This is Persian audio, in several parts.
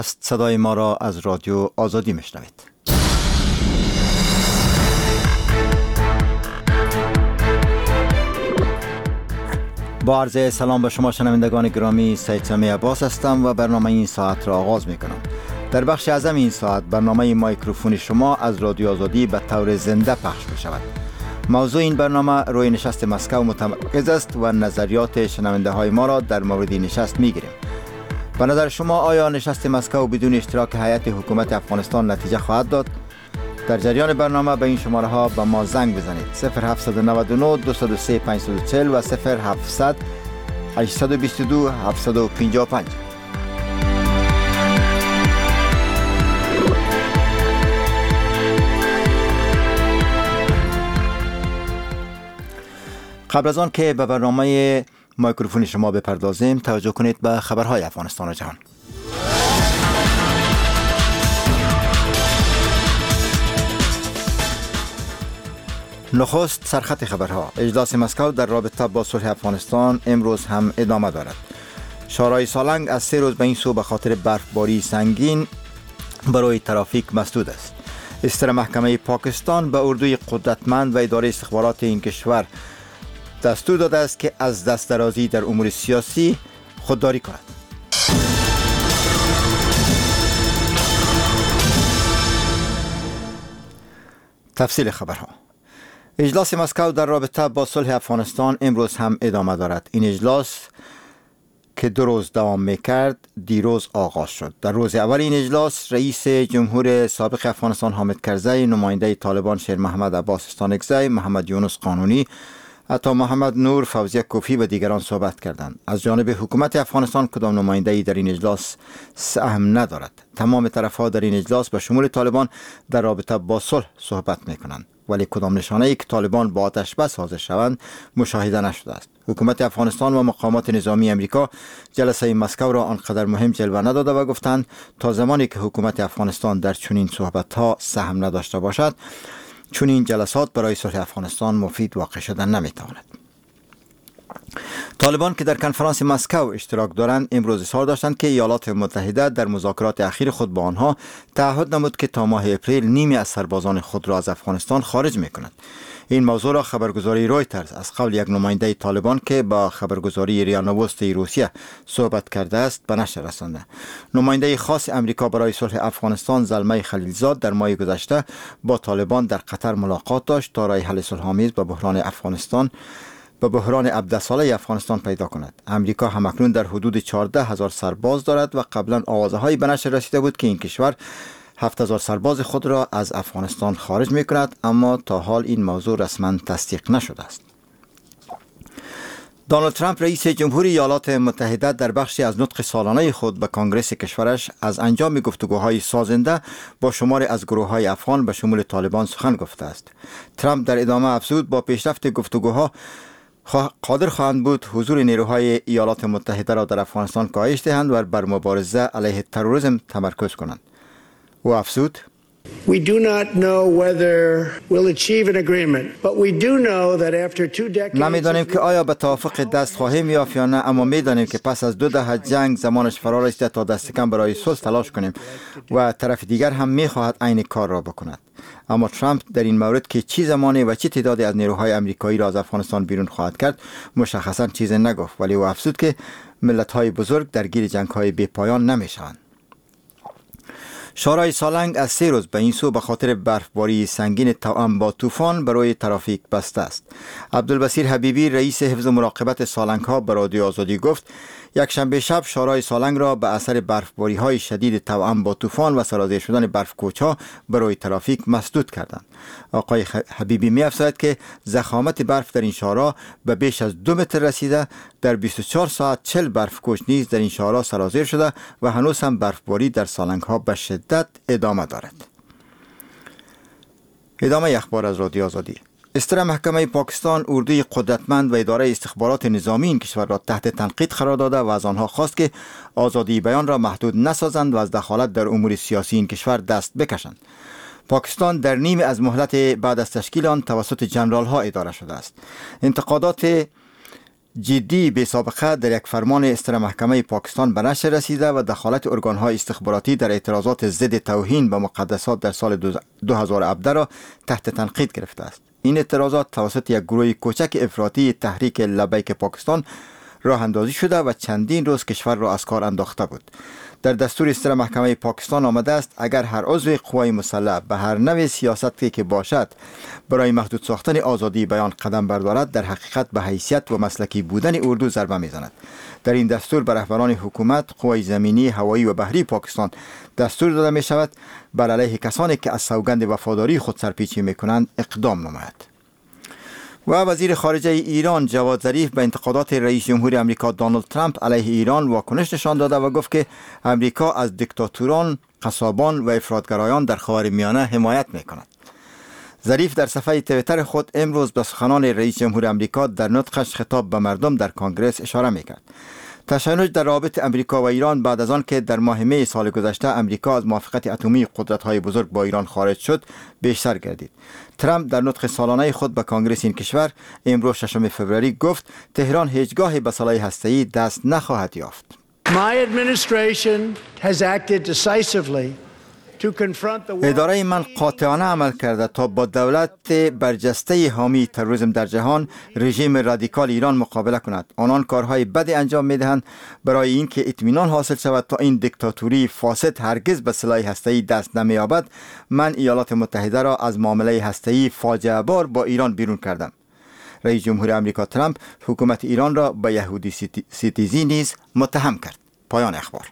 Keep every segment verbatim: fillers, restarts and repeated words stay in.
صدای ما را از رادیو آزادی میشنوید. با عرض سلام به شما شنوندگان گرامی، سید سامی عباس هستم و برنامه این ساعت را آغاز می کنم. در بخش اعظم این ساعت برنامه مایکروفون شما از رادیو آزادی به طور زنده پخش می شود. موضوع این برنامه روی نشست مسکو متمرکز است و نظریات شنونده های ما را در مورد نشست می گیریم. به نظر شما آیا نشست مسکو بدون اشتراک هیئت حکومت افغانستان نتیجه خواهد داد؟ در جریان برنامه به این شماره ها به ما زنگ بزنید: صفر هفت نه نه دو صفر سه پنج چهار صفر و صفر هفت هشت دو دو هفت پنج پنج. قبل از آن که به برنامه مایکروفون شما بپردازیم، توجه کنید به خبرهای افغانستان و جهان. نخست سرخط خبرها. اجلاس مسکو در رابطه با صلح افغانستان امروز هم ادامه دارد. شورای سالنگ از سه روز به این سو به خاطر برفباری سنگین برای ترافیک مسدود است. استر محکمه پاکستان به اردوی قدرتمند و اداره استخبارات این کشور دستور داده است که از دست درازی در امور سیاسی خودداری کند. تفصیل خبرها. اجلاس مسکو در رابطه با صلح افغانستان امروز هم ادامه دارد. این اجلاس که دو روز دوام میکرد دیروز آغاز شد. در روز اول این اجلاس رئیس جمهور سابق افغانستان حامد کرزی، نماینده طالبان شیر محمد عباس استانکزی، محمد یونس قانونی، عطا محمد نور، فوزیه کوفی و دیگران صحبت کردند. از جانب حکومت افغانستان کدام نماینده‌ای در این اجلاس سهم ندارد. تمام طرف‌ها در این اجلاس به شمول طالبان در رابطه با صلح صحبت می‌کنند، ولی کدام نشانه‌ای که طالبان با آتش بس حاضر شوند مشاهده نشده است. حکومت افغانستان و مقامات نظامی امریکا جلسه مسکو را آنقدر مهم جلوه نداده و گفتند تا زمانی که حکومت افغانستان در چنین صحبت‌ها سهم نداشته باشد، چون این جلسات برای صلح افغانستان مفید واقع شدن نمیتواند. طالبان که در کنفرانس مسکو اشتراک دارند امروز اظهار داشتند که ایالات متحده در مذاکرات اخیر خود با آنها تعهد نمود که تا ماه اپریل نیمی از سربازان خود را از افغانستان خارج میکند. این موضوع را خبرگزاری رویترز از قول یک نماینده طالبان که با خبرگزاری ریا نووستی روسیه صحبت کرده است به نشر رسانده. نماینده خاص امریکا برای صلح افغانستان زلمه خلیلزاد در ماه گذشته با طالبان در قطر ملاقات داشت تا راه حل صلح‌آمیز به بحران افغانستان به بحران عبده ساله افغانستان پیدا کند. امریکا همکنون در حدود چهارده هزار سرباز دارد و قبلا آوازه‌هایی به نشر رسیده بود که این کشور هفت هزار سرباز خود را از افغانستان خارج می کند، اما تا حال این موضوع رسما تصدیق نشده است. دونالد ترامپ رئیس جمهوری ایالات متحده در بخشی از نطق سالانه خود به کنگره کشورش از انجام گفتگوهای سازنده با شماری از گروه‌های افغان به شمول طالبان سخن گفته است. ترامپ در ادامه افزود با پیشرفت گفتگوها قادر خواهند بود حضور نیروهای ایالات متحده را در افغانستان کاهش دهند و بر مبارزه علیه تروریسم تمرکز کنند. او افزود: We do not know whether we'll achieve an agreement, but we do know that after two decades نمیدانیم که آیا به توافق دست خواهیم یافت یا نه، اما میدانیم که پس از دو دهه جنگ زمانش فرا رسیده تا دست کم برای صلح تلاش کنیم و طرف دیگر هم میخواهد عین کار را بکند. اما ترامپ در این مورد که چی زمانی و چه تعدادی از نیروهای امریکایی را از افغانستان بیرون خواهد کرد مشخصا چیزی نگفت، ولی او افزود که ملت‌های بزرگ درگیر جنگ‌های بی‌پایان نمیشوند. شورای سالنگ از سه روز به این سو به خاطر برفباری سنگین توأم با طوفان برای ترافیک بسته است. عبدالبصیر حبیبی رئیس حفظ و مراقبت سالنگ ها به رادیو آزادی گفت یک شنبه شب شورای سالنگ را به اثر برفباری های شدید توأم با طوفان و سرازیر شدن برف کوچها برای ترافیک مسدود کردند. آقای حبیبی می افزاید که ضخامت برف در این شورا به بیش از دو متر رسیده. در بیست و چهار ساعت چهل برف کوچ نیز در این شورا سرازیر شده و هنوز هم برفباری در سالنگ ها به شدت ادامه دارد. ادامه اخبار از رادیو آزادی. استر محکمه پاکستان اردوی قدرتمند و اداره استخبارات نظامی این کشور را تحت تنقید قرار داده و از آنها خواست که آزادی بیان را محدود نسازند و از دخالت در امور سیاسی این کشور دست بکشند. پاکستان در نیمه از مهلت بعد از تشکیل آن توسط جنرال ها اداره شده است. انتقادات جدی به سابقه در یک فرمان استر محکمه پاکستان به نشر رسیده و دخالت ارگان‌های استخباراتی در اعتراضات ضد توهین به مقدسات در سال دو هزار و هفده را تحت تنقید گرفته است. این اعتراضات توسط یک گروه کوچک افراطی تحریک لبیک پاکستان راه اندازی شده و چندین روز کشور را از کار انداخته بود. در دستور استر محکمه پاکستان آمده است اگر هر عضو قوای مسلح به هر نوع سیاستی که باشد برای محدود ساختن آزادی بیان قدم بردارد، در حقیقت به حیثیت و مسلکی بودن اردو ضربه میزند. در این دستور به رهبران حکومت، قوای زمینی، هوایی و بحری پاکستان دستور داده می شود بر علیه کسانی که از سوگند وفاداری خود سرپیچی می کنند اقدام نماید. و وزیر خارجه ایران جواد ظریف به انتقادات رئیس جمهور امریکا دونالد ترامپ علیه ایران واکنش نشان داده و گفت که امریکا از دیکتاتوران، قصابان و افراطگرایان در خاورمیانه حمایت می‌کند. ظریف در صفحه توییتر خود امروز به سخنان رئیس جمهور امریکا در نطقش خطاب به مردم در کنگره اشاره می‌کرد. تشنج در رابط امریکا و ایران بعد از آن که در ماه می سال گذشته امریکا از موافقت اتمی قدرت‌های بزرگ با ایران خارج شد بیشتر گردید. ترامپ در نطق سالانه خود به کنگره این کشور امروز ششم فوریه گفت تهران هیچگاه به سلاح هسته‌ای دست نخواهد یافت. My administration has acted decisively اداره من قاطعانه عمل کرده تا با دولت برجسته حامی تروریسم در جهان، رژیم رادیکال ایران مقابله کند. آنان کارهای بدی انجام میدهند برای اینکه اطمینان حاصل شود تا این دیکتاتوری فاسد هرگز به سلاح هسته‌ای دست نمی‌یابد. من ایالات متحده را از معامله هسته‌ای فاجعه بار با ایران بیرون کردم. رئیس جمهور امریکا ترامپ حکومت ایران را به یهودی ستیزی نیز متهم کرد. پایان اخبار.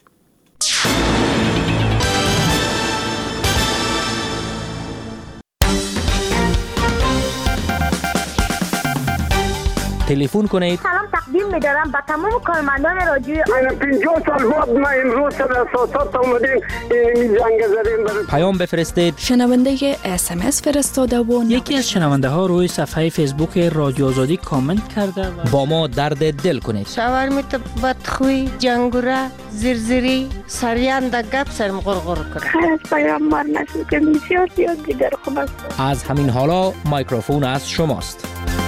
تلفن کنید. سلام تقدیم می‌دارم به تمام کارمندان رادیو. من پنجاه سال بعد ما امروز سر اساسات اومدیم این زنگ زدیم. پیام بفرستید. شنونده اس ام اس فرستاده و یکی از شنونده ها روی صفحه فیسبوک رادیو آزادی کامنت کرده و با ما درد دل کنید. شاورمیت بدخوی، جنگوره، زرزری، سریان در گپ سرم غرغر کرد. خیلی از پیامبر نشد که بسیار زیاد دیگر خوب است. از همین حالا میکروفون از شماست.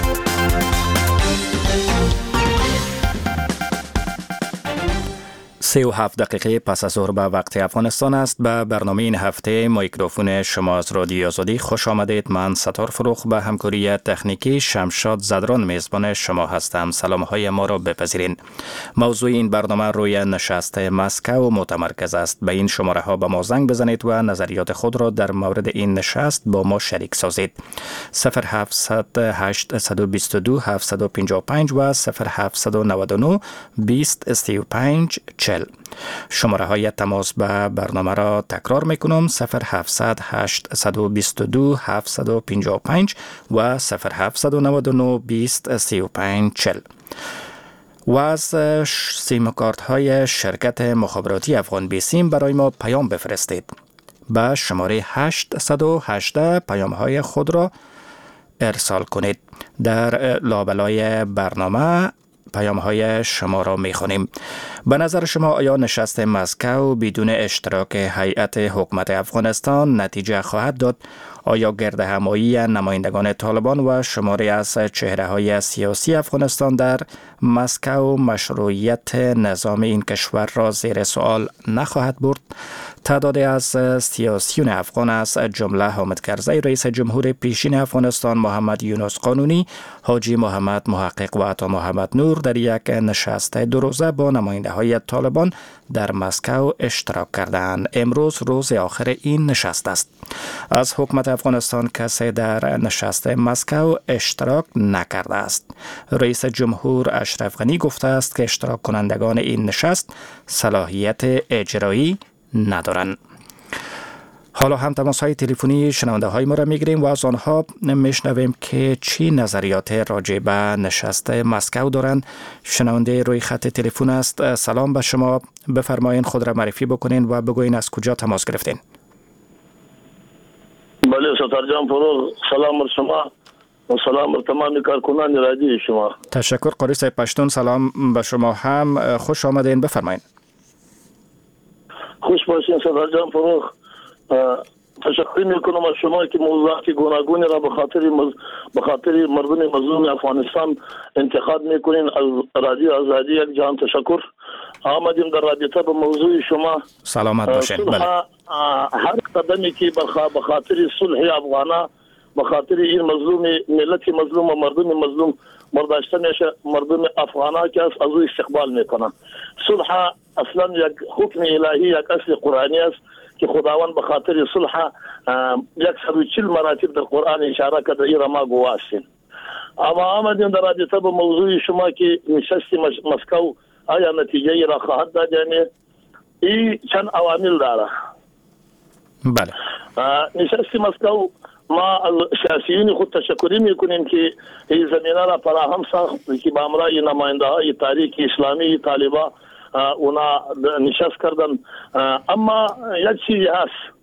سی و هفت دقیقه پس از ظهر به وقت افغانستان است. به برنامه این هفته میکروفون شما از رادیو آزادی خوش آمدید. من ستار فروخ به همکاری تکنیکی شمشاد زدران میزبان شما هستم. سلام های ما را بپذیرین. موضوع این برنامه روی نشست مسکو متمرکز است. به این شماره ها به ما زنگ بزنید و نظریات خود را در مورد این نشست با ما شریک سازید. صفر هفتصد هشتصد و بیست و دو هفتصد و پنجاه و پنج و صفر هفتصد و نود و نه بیست سی و پنج چهل. شماره های تماس به برنامه را تکرار میکنم: صفر هفتصد هشتصد و بیست و دو هفتصد و پنجاه و پنج و صفر هفتصد و نود و نه بیست سی و پنج چهل. و از سیم کارت های شرکت مخابراتی افغان بی سیم برای ما پیام بفرستید. به شماره هشتصد و هجده پیام های خود را ارسال کنید. در لابلای برنامه پیام های شما را می خوانیم. به نظر شما آیا نشست مسکو بدون اشتراک هیئت حکومت افغانستان نتیجه خواهد داد؟ آیا گرد همایی نمایندگان طالبان و شماری از چهره های سیاسی افغانستان در مسکو مشروعیت نظام این کشور را زیر سوال نخواهد برد؟ تعدادی از سیاسیون افغان از جمله حامد کرزی رئیس جمهور پیشین افغانستان، محمد یونس قانونی، حاجی محمد محقق و عطا محمد نور در یک نشست دو روزه با نماینده های طالبان در مسکو اشتراک کردند. امروز روز آخر این نشست است. از حکومت افغانستان کسی در نشست مسکو اشتراک نکرده است. رئیس جمهور اشرف غنی گفته است که اشتراک کنندگان این نشست صلاحیت اجرایی ندارند. حالا هم تماس های تلفنی شنونده های ما را میگیریم و از آنها میشنویم که چی نظریات راجع به نشست مسکو دارند. شنونده روی خط تلفن است. سلام به شما، بفرمایید خود را معرفی بکنین و بگوین از کجا تماس گرفتین. بله ستار جان فروغ، سلام بر شما و سلام بر تمام کارکنان رادیو شما. تشکر قاری صاحب پشتون. سلام به شما هم، خوش آمدین، بفرمایید. خوش باشین ستار جان فروغ. تشکر میکنم از شما که موضوعات گوناگونی را به خاطر مز... به خاطر مردم مظلوم افغانستان انتخاب میکنین. از رادیو آزادی یک جان تشکر. آمدیم در رابطه به موضوع شما. سلامت باشین. بله. هر قدمی که به خاطر صلح افغانا، به خاطر این مظلوم ملت مظلوم و مردم مظلوم برداشته میشه، مردم افغانا که از او استقبال میکنن. صلح اصلا یک حکم الهی، یک اصل قرآنی است که خداوند به خاطر صلح صد و چهل مراتب در قرآن اشاره کرده. این را ما گواه هستیم. اما آمدیم در رابطه به موضوع شما که نشست مسکو آیا نتیجه ای را خواهد داد؟ یعنی این چند عوامل داره. بله. نشست مسکو ما از سیاسیین خود تشکری میکنیم که این زمینه را فراهم ساخت که با امرای نماینده های تاریخ اسلامی طالبا اونا نشست کردن. اما یک چیزی هست،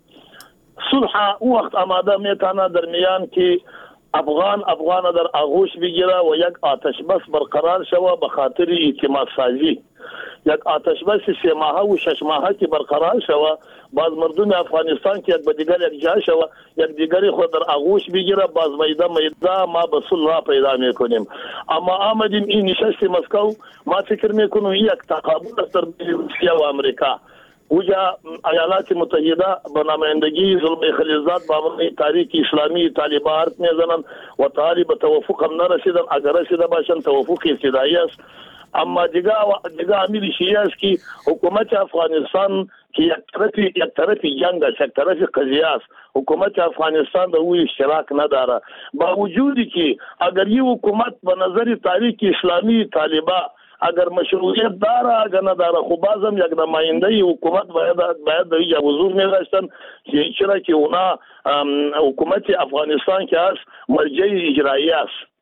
صلح او وقت آماده میتونه در میان که افغان افغان در آغوش بگیره و یک آتش بس برقرار شوه به خاطر اعتماد سازی. یک آتش بس سه ماهه و شش ماهه که برقرار شوه، باز مردم افغانستان که یک به دیگر یک جا شوه، یک دیگری خود در آغوش بگیره، باز میده میده ما به صلح پیدا میکنیم. اما آمدیم این نشست مسکو، ما فکر میکنم یک تقابل است در روسیه و امریکا. اوجا ایالات متحده به نمایندگی زلمه خلیلزاد با امرای تاریخ اسلامی طالبان حرف میزنن و طالب به توافق هم نرسیدن. اگر رسیده باشن توافق ابتدایی است. اما دیگه دیگه عامل شیعه است که حکومت افغانستان که یک طرفی یک طرفی جنگ است، یک طرفی قضیه است. حکومت افغانستان در او اشتراک نداره، با وجودی که اگر این حکومت به نظر تاریخ اسلامی طالبان اگر مشروعیت داره اگر نداره، خب بازم یک نماینده حکومت باید باید در اینجا حضور می‌داشتن که چرا که اونا حکومت افغانستان که است مرجع اجرایی است.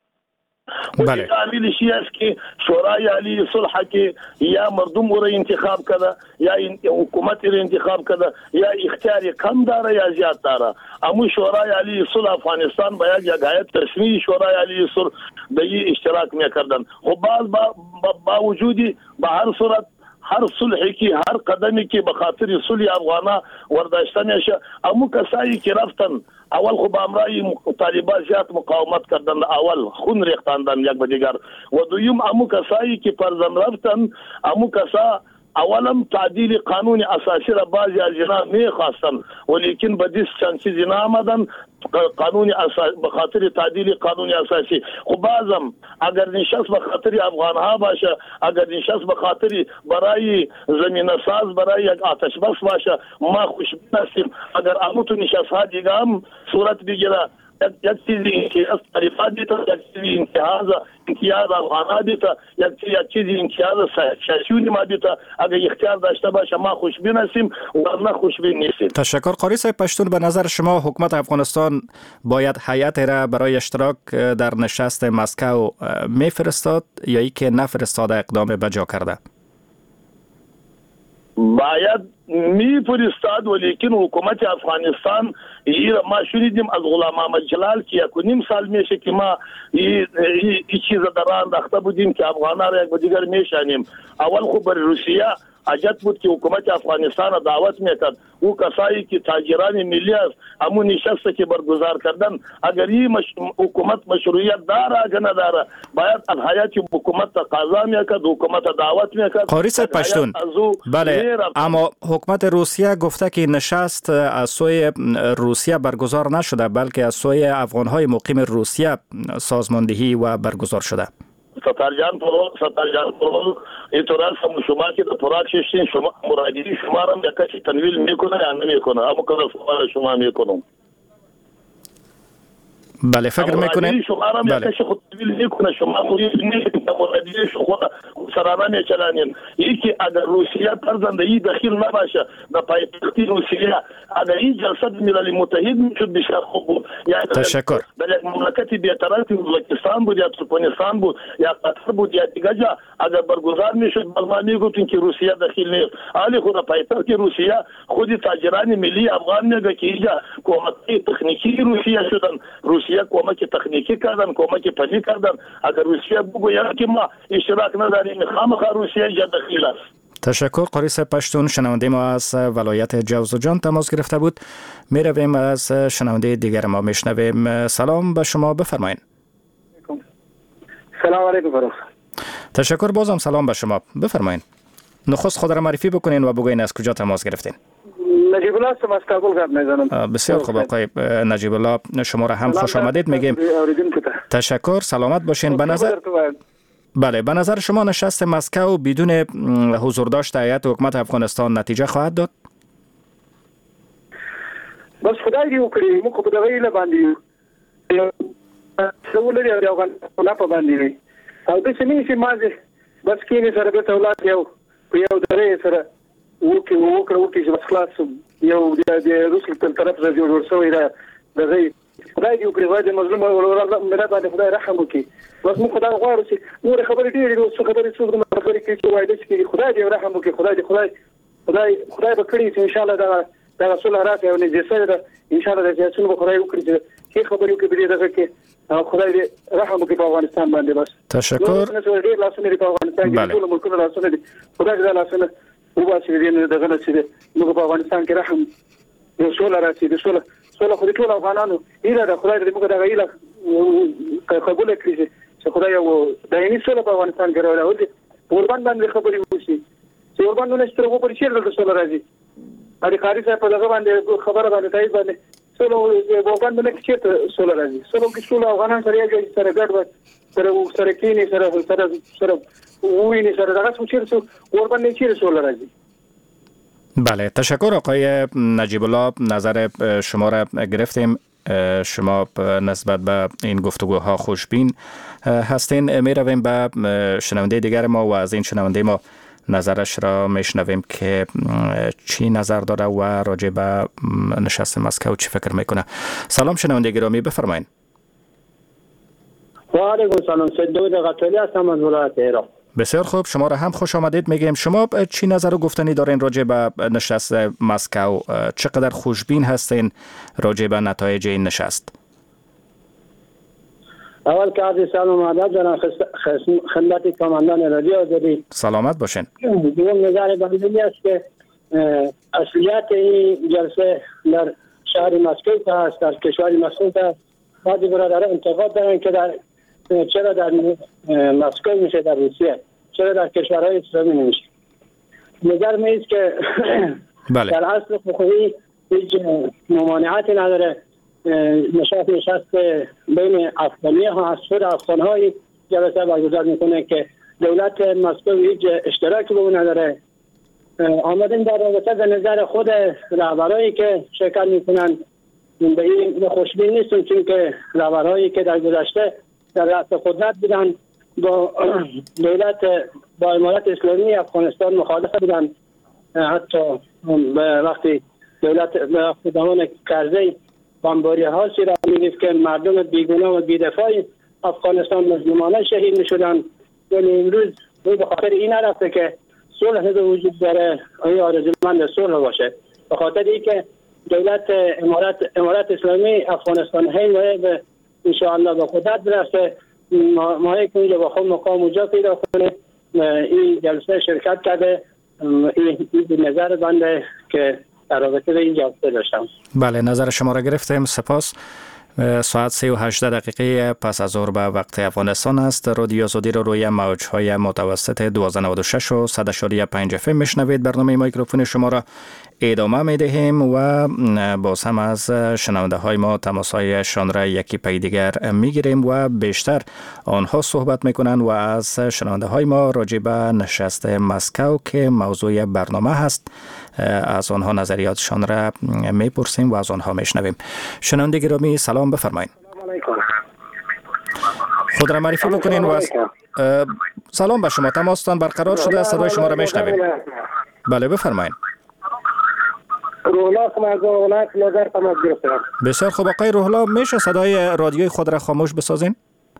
بله. عامل شیء است که شورای عالی صلح که یا مردم رو انتخاب کرده یا حکومت رو انتخاب کرده، یا اختیار کم داره یا زیاد داره. اما شورای عالی صلح افغانستان باید یک هیئت رسمی شورای عالی صلح در اشتراک میکردن. خب باز با, با, با وجودی به هر صورت هر صلحی که هر قدمی که به خاطر صلح افغانا ورداشته میشه، اما کسایی که رفتن اول خب امرای طالبان زیاد مقاومت کردن، اول خون ریختاندن یک به دیگر، و دویم اما کسایی که پرزن رفتن، اما کسا اولم تعدیل قانون اساسی را بعضی از اینا میخواستن ولیکن به دست چند چیزی نامدن قانون اساسی به خاطر تعدیل قانون اساسی. خب بازم اگر نشست به خاطر افغان ها باشه، اگر نشست به خاطر برای زمینه ساز برای یک آتش بس باشه، ما خوشبین هستیم. اگر اموتو نشست ها دیگه هم صورت بگیره، یک چیزی امتیاز طریقات دیتا، یک چیزی امتیاز امتیاز افغانها دیتا، یک چیزی امتیاز سیاسیونی ما دیتا، اگر اختیار داشته باشه ما خوشبین هستیم ورنه خوشبین نیستیم. تشکر. قاری صاحب پشتون، به نظر شما حکومت افغانستان باید هیئت را برای اشتراک در نشست مسکو میفرستاد یا ای که نفرستاده اقدام بجا کرده؟ باید میفرستاد ولیکن حکومت افغانستان ما شنیدیم از غلام محمد جلال که یک و نیم سال میشه که ما این چیز در راه انداخته بودیم که افغانان را یک به دیگر میشانیم. اول خب بر روسیه حاجت بود که حکومت افغانستان را دعوت میکرد، او کسایی که تاجران ملی است همون نشسته که برگزار کردن، اگر این مش... حکومت مشروعیت داره اگر نداره باید از هیئت حکومت تقاضا میکرد، حکومت دعوت میکرد. قاری صاحب پشتون، بله، اما حکومت روسیه گفته که نشست از سوی روسیه برگزار نشده بلکه از سوی افغانهای مقیم روسیه سازماندهی و برگزار شده. ستارجان پرو ستارجان پرو اینطور است شما که در پراک ششتین شما مرادی شما را یکاچی تنویل میکنه یا نمیکنه؟ اما کار سوال شما میکنم. بله فکر میکنه. شما را یکاچی خود تنویل میکنه، شما خودی نمیکنه مرادی شما سرانه میچلانین. یکی اگر روسیه پرزندگی داخل نباشه در پایتخت روسیه، اگر این جلسه ملل متحد میشد بسیار خوب بود. تشکر. در یک مملکت بی‌طرف ازبکستان بود یا ترکمنستان بود یا قطر بود یا دیگه جا اگر برگزار میشد ما میگفتیم که روسیه داخل نیست. حالی خود پایتخت روسیه خودی تاجران ملی افغان میگه که اینجا کمک تکنیکی روسیه شدن، روسیه کمک تکنیکی کردن، کمک پنی کردن. اگر روسیه بگوید که ما اشتراک نداریم خامخا روسیه اینجا داخل است. تشکر. قریس پشتون شنونده ما از ولایت جوزجان تماس گرفته بود. می رویم از شنونده دیگر ما میشنویم. سلام به شما، بفرمایید. سلام علیکم فروخ. تشکر، بازم سلام به شما، بفرمایید. نخست خود را معرفی بکنین و بگوین از کجا تماس گرفتین. نجیب الله هستم، از کابل گپ میزنم. بسیار خوب آقای نجیب الله، شما را هم خوش آمدید میگیم. تشکر، سلامت باشین. به نظر بله به نظر شما نشست مسکو بدون حضور داشت هیئت حکومت افغانستان نتیجه خواهد داد؟ بس خدای دی وکړي، موږ په دغه ایله باندې څه ولري او افغانستان په باندې او د سیمې سیمه بس کې سره به تولات یو په یو درې سره وکي وکړو وکي چې بس خلاص یو د روس په طرف څخه جوړ شوی دا دغه خدای دی وکړي وای د مظلوم او مره باندې خدای رحم وکړي. بس موږ خدای غواړو چې نور خبرې ډېرې دي، څه خبرې څه خبرې کوي چې وای د چې خدای دی رحم وکړي، خدای دی خدای خدای خدای به کړی چې ان شاء الله دا دا رسول راځي او نه دې سره ان شاء الله چې څنګه خدای وکړي چې خبرې وکړي به دغه کې خدای دې رحم وکړي په افغانستان باندې. بس تشکر. نو ډېر لاسونه په افغانستان کې ټول ملکونه لاسونه دي، خدای دې لاسونه وباسي دې دغه نه چې موږ په افغانستان کې رحم یو څول راځي د څول څول خو دې ټول افغانانو ایله د خدای دې موږ دغه ایله قبول کړي چې خدای یو دایمي څول په افغانستان کې راوړي. وربان باندې خبرې وشي چې وربان نه سترګو په شیر د څول راځي اړ کاری صاحب په دغه باندې خبره باندې تایید باندې څول وربان باندې چې څول راځي څول کې څول افغانان سره یې سره ګډ سره سره کینی سره سره سره ویني سره دغه څه چیرته وربان نه چیرته څول راځي. بله تشکر آقای نجیب الله، نظر شما را گرفتیم. شما نسبت به این گفتگوها خوشبین هستین. می رویم به شنونده دیگر ما و از این شنونده ما نظرش را میشنویم که چی نظر داره و راجع به نشست مسکو چی فکر میکنه. سلام شنونده گرامی، بفرمایید. و علیکم سلام، سید قتلی هستم از ولایت عراق. بسیار خوب، شما را هم خوش آمدید میگیم. شما چی نظر و گفتنی دارین راجع به نشست مسکو؟ چقدر خوشبین هستین راجع به نتایج این نشست؟ اول که عرض سلام و ادب دارم خدمت کامندان رادیو آزادی. سلامت باشین. دوم نظر بنده است که اصلیت این جلسه در شهر مسکو هست، در کشور مسکو هست. بعضی برادران انتقاد دارن که در چرا در مسکو میشه، در روسیه چرا در کشورهای اسلامی نمیشه. نظر می است که بله. در اصل حقوقی هیچ ممانعتی نداره. نشست نشست بین افغانی ها هست، خود افغان های جلسه برگزار میکنه که دولت مسکو هیچ اشتراکی به اون نداره. آمدیم در رابطه به نظر خود رهبرایی که شرکت میکنن به این خوشبین نیستم، چون که رهبرایی که در گذشته در رأس قدرت بودن با دولت با امارت اسلامی افغانستان مخالف بودن. حتی وقتی دولت به زمان کرزی بمباری ها را می‌گفت که مردم بیگناه و بی‌دفاع افغانستان مظلومانه شهید می‌شدند، ولی امروز او به خاطر این نرفته که صلح وجود داره آیا آرزومند صلح باشه. به خاطر اینکه دولت امارت امارت اسلامی افغانستان هی به ان شاء الله به قدرت برسه، ما هی که با خود مقام اونجا پیدا کنه. این جلسه شرکت کرده، این نظر بنده که در رابطه به این جلسه داشتم. بله نظر شما را گرفتیم، سپاس. ساعت سه و هجده دقیقه پس از ظهر به وقت افغانستان است. رادیو آزادی رو روی موج‌های متوسط دویست و نود و شش و صد و پنج اف ام میشنوید. برنامه میکروفون شما را ادامه میدهیم و باز هم از شنونده های ما تماس هایشان را یکی پی دیگر میگیریم و بیشتر آنها صحبت میکنند و از شنونده های ما راجع به نشست مسکو که موضوع برنامه هست از آنها نظریاتشان را میپرسیم و از آنها میشنویم. شنونده گرامی سلام، بفرمایید. خود را معرفی بکنین و سلام به شما. تماستان برقرار شده، صدای شما را میشنویم. بله بفرمایید. روحلا از ولایت نظر تماس گرفتم. بسیار خوب آقای روحلا، میشه صدای رادیوی خود را خاموش بسازین؟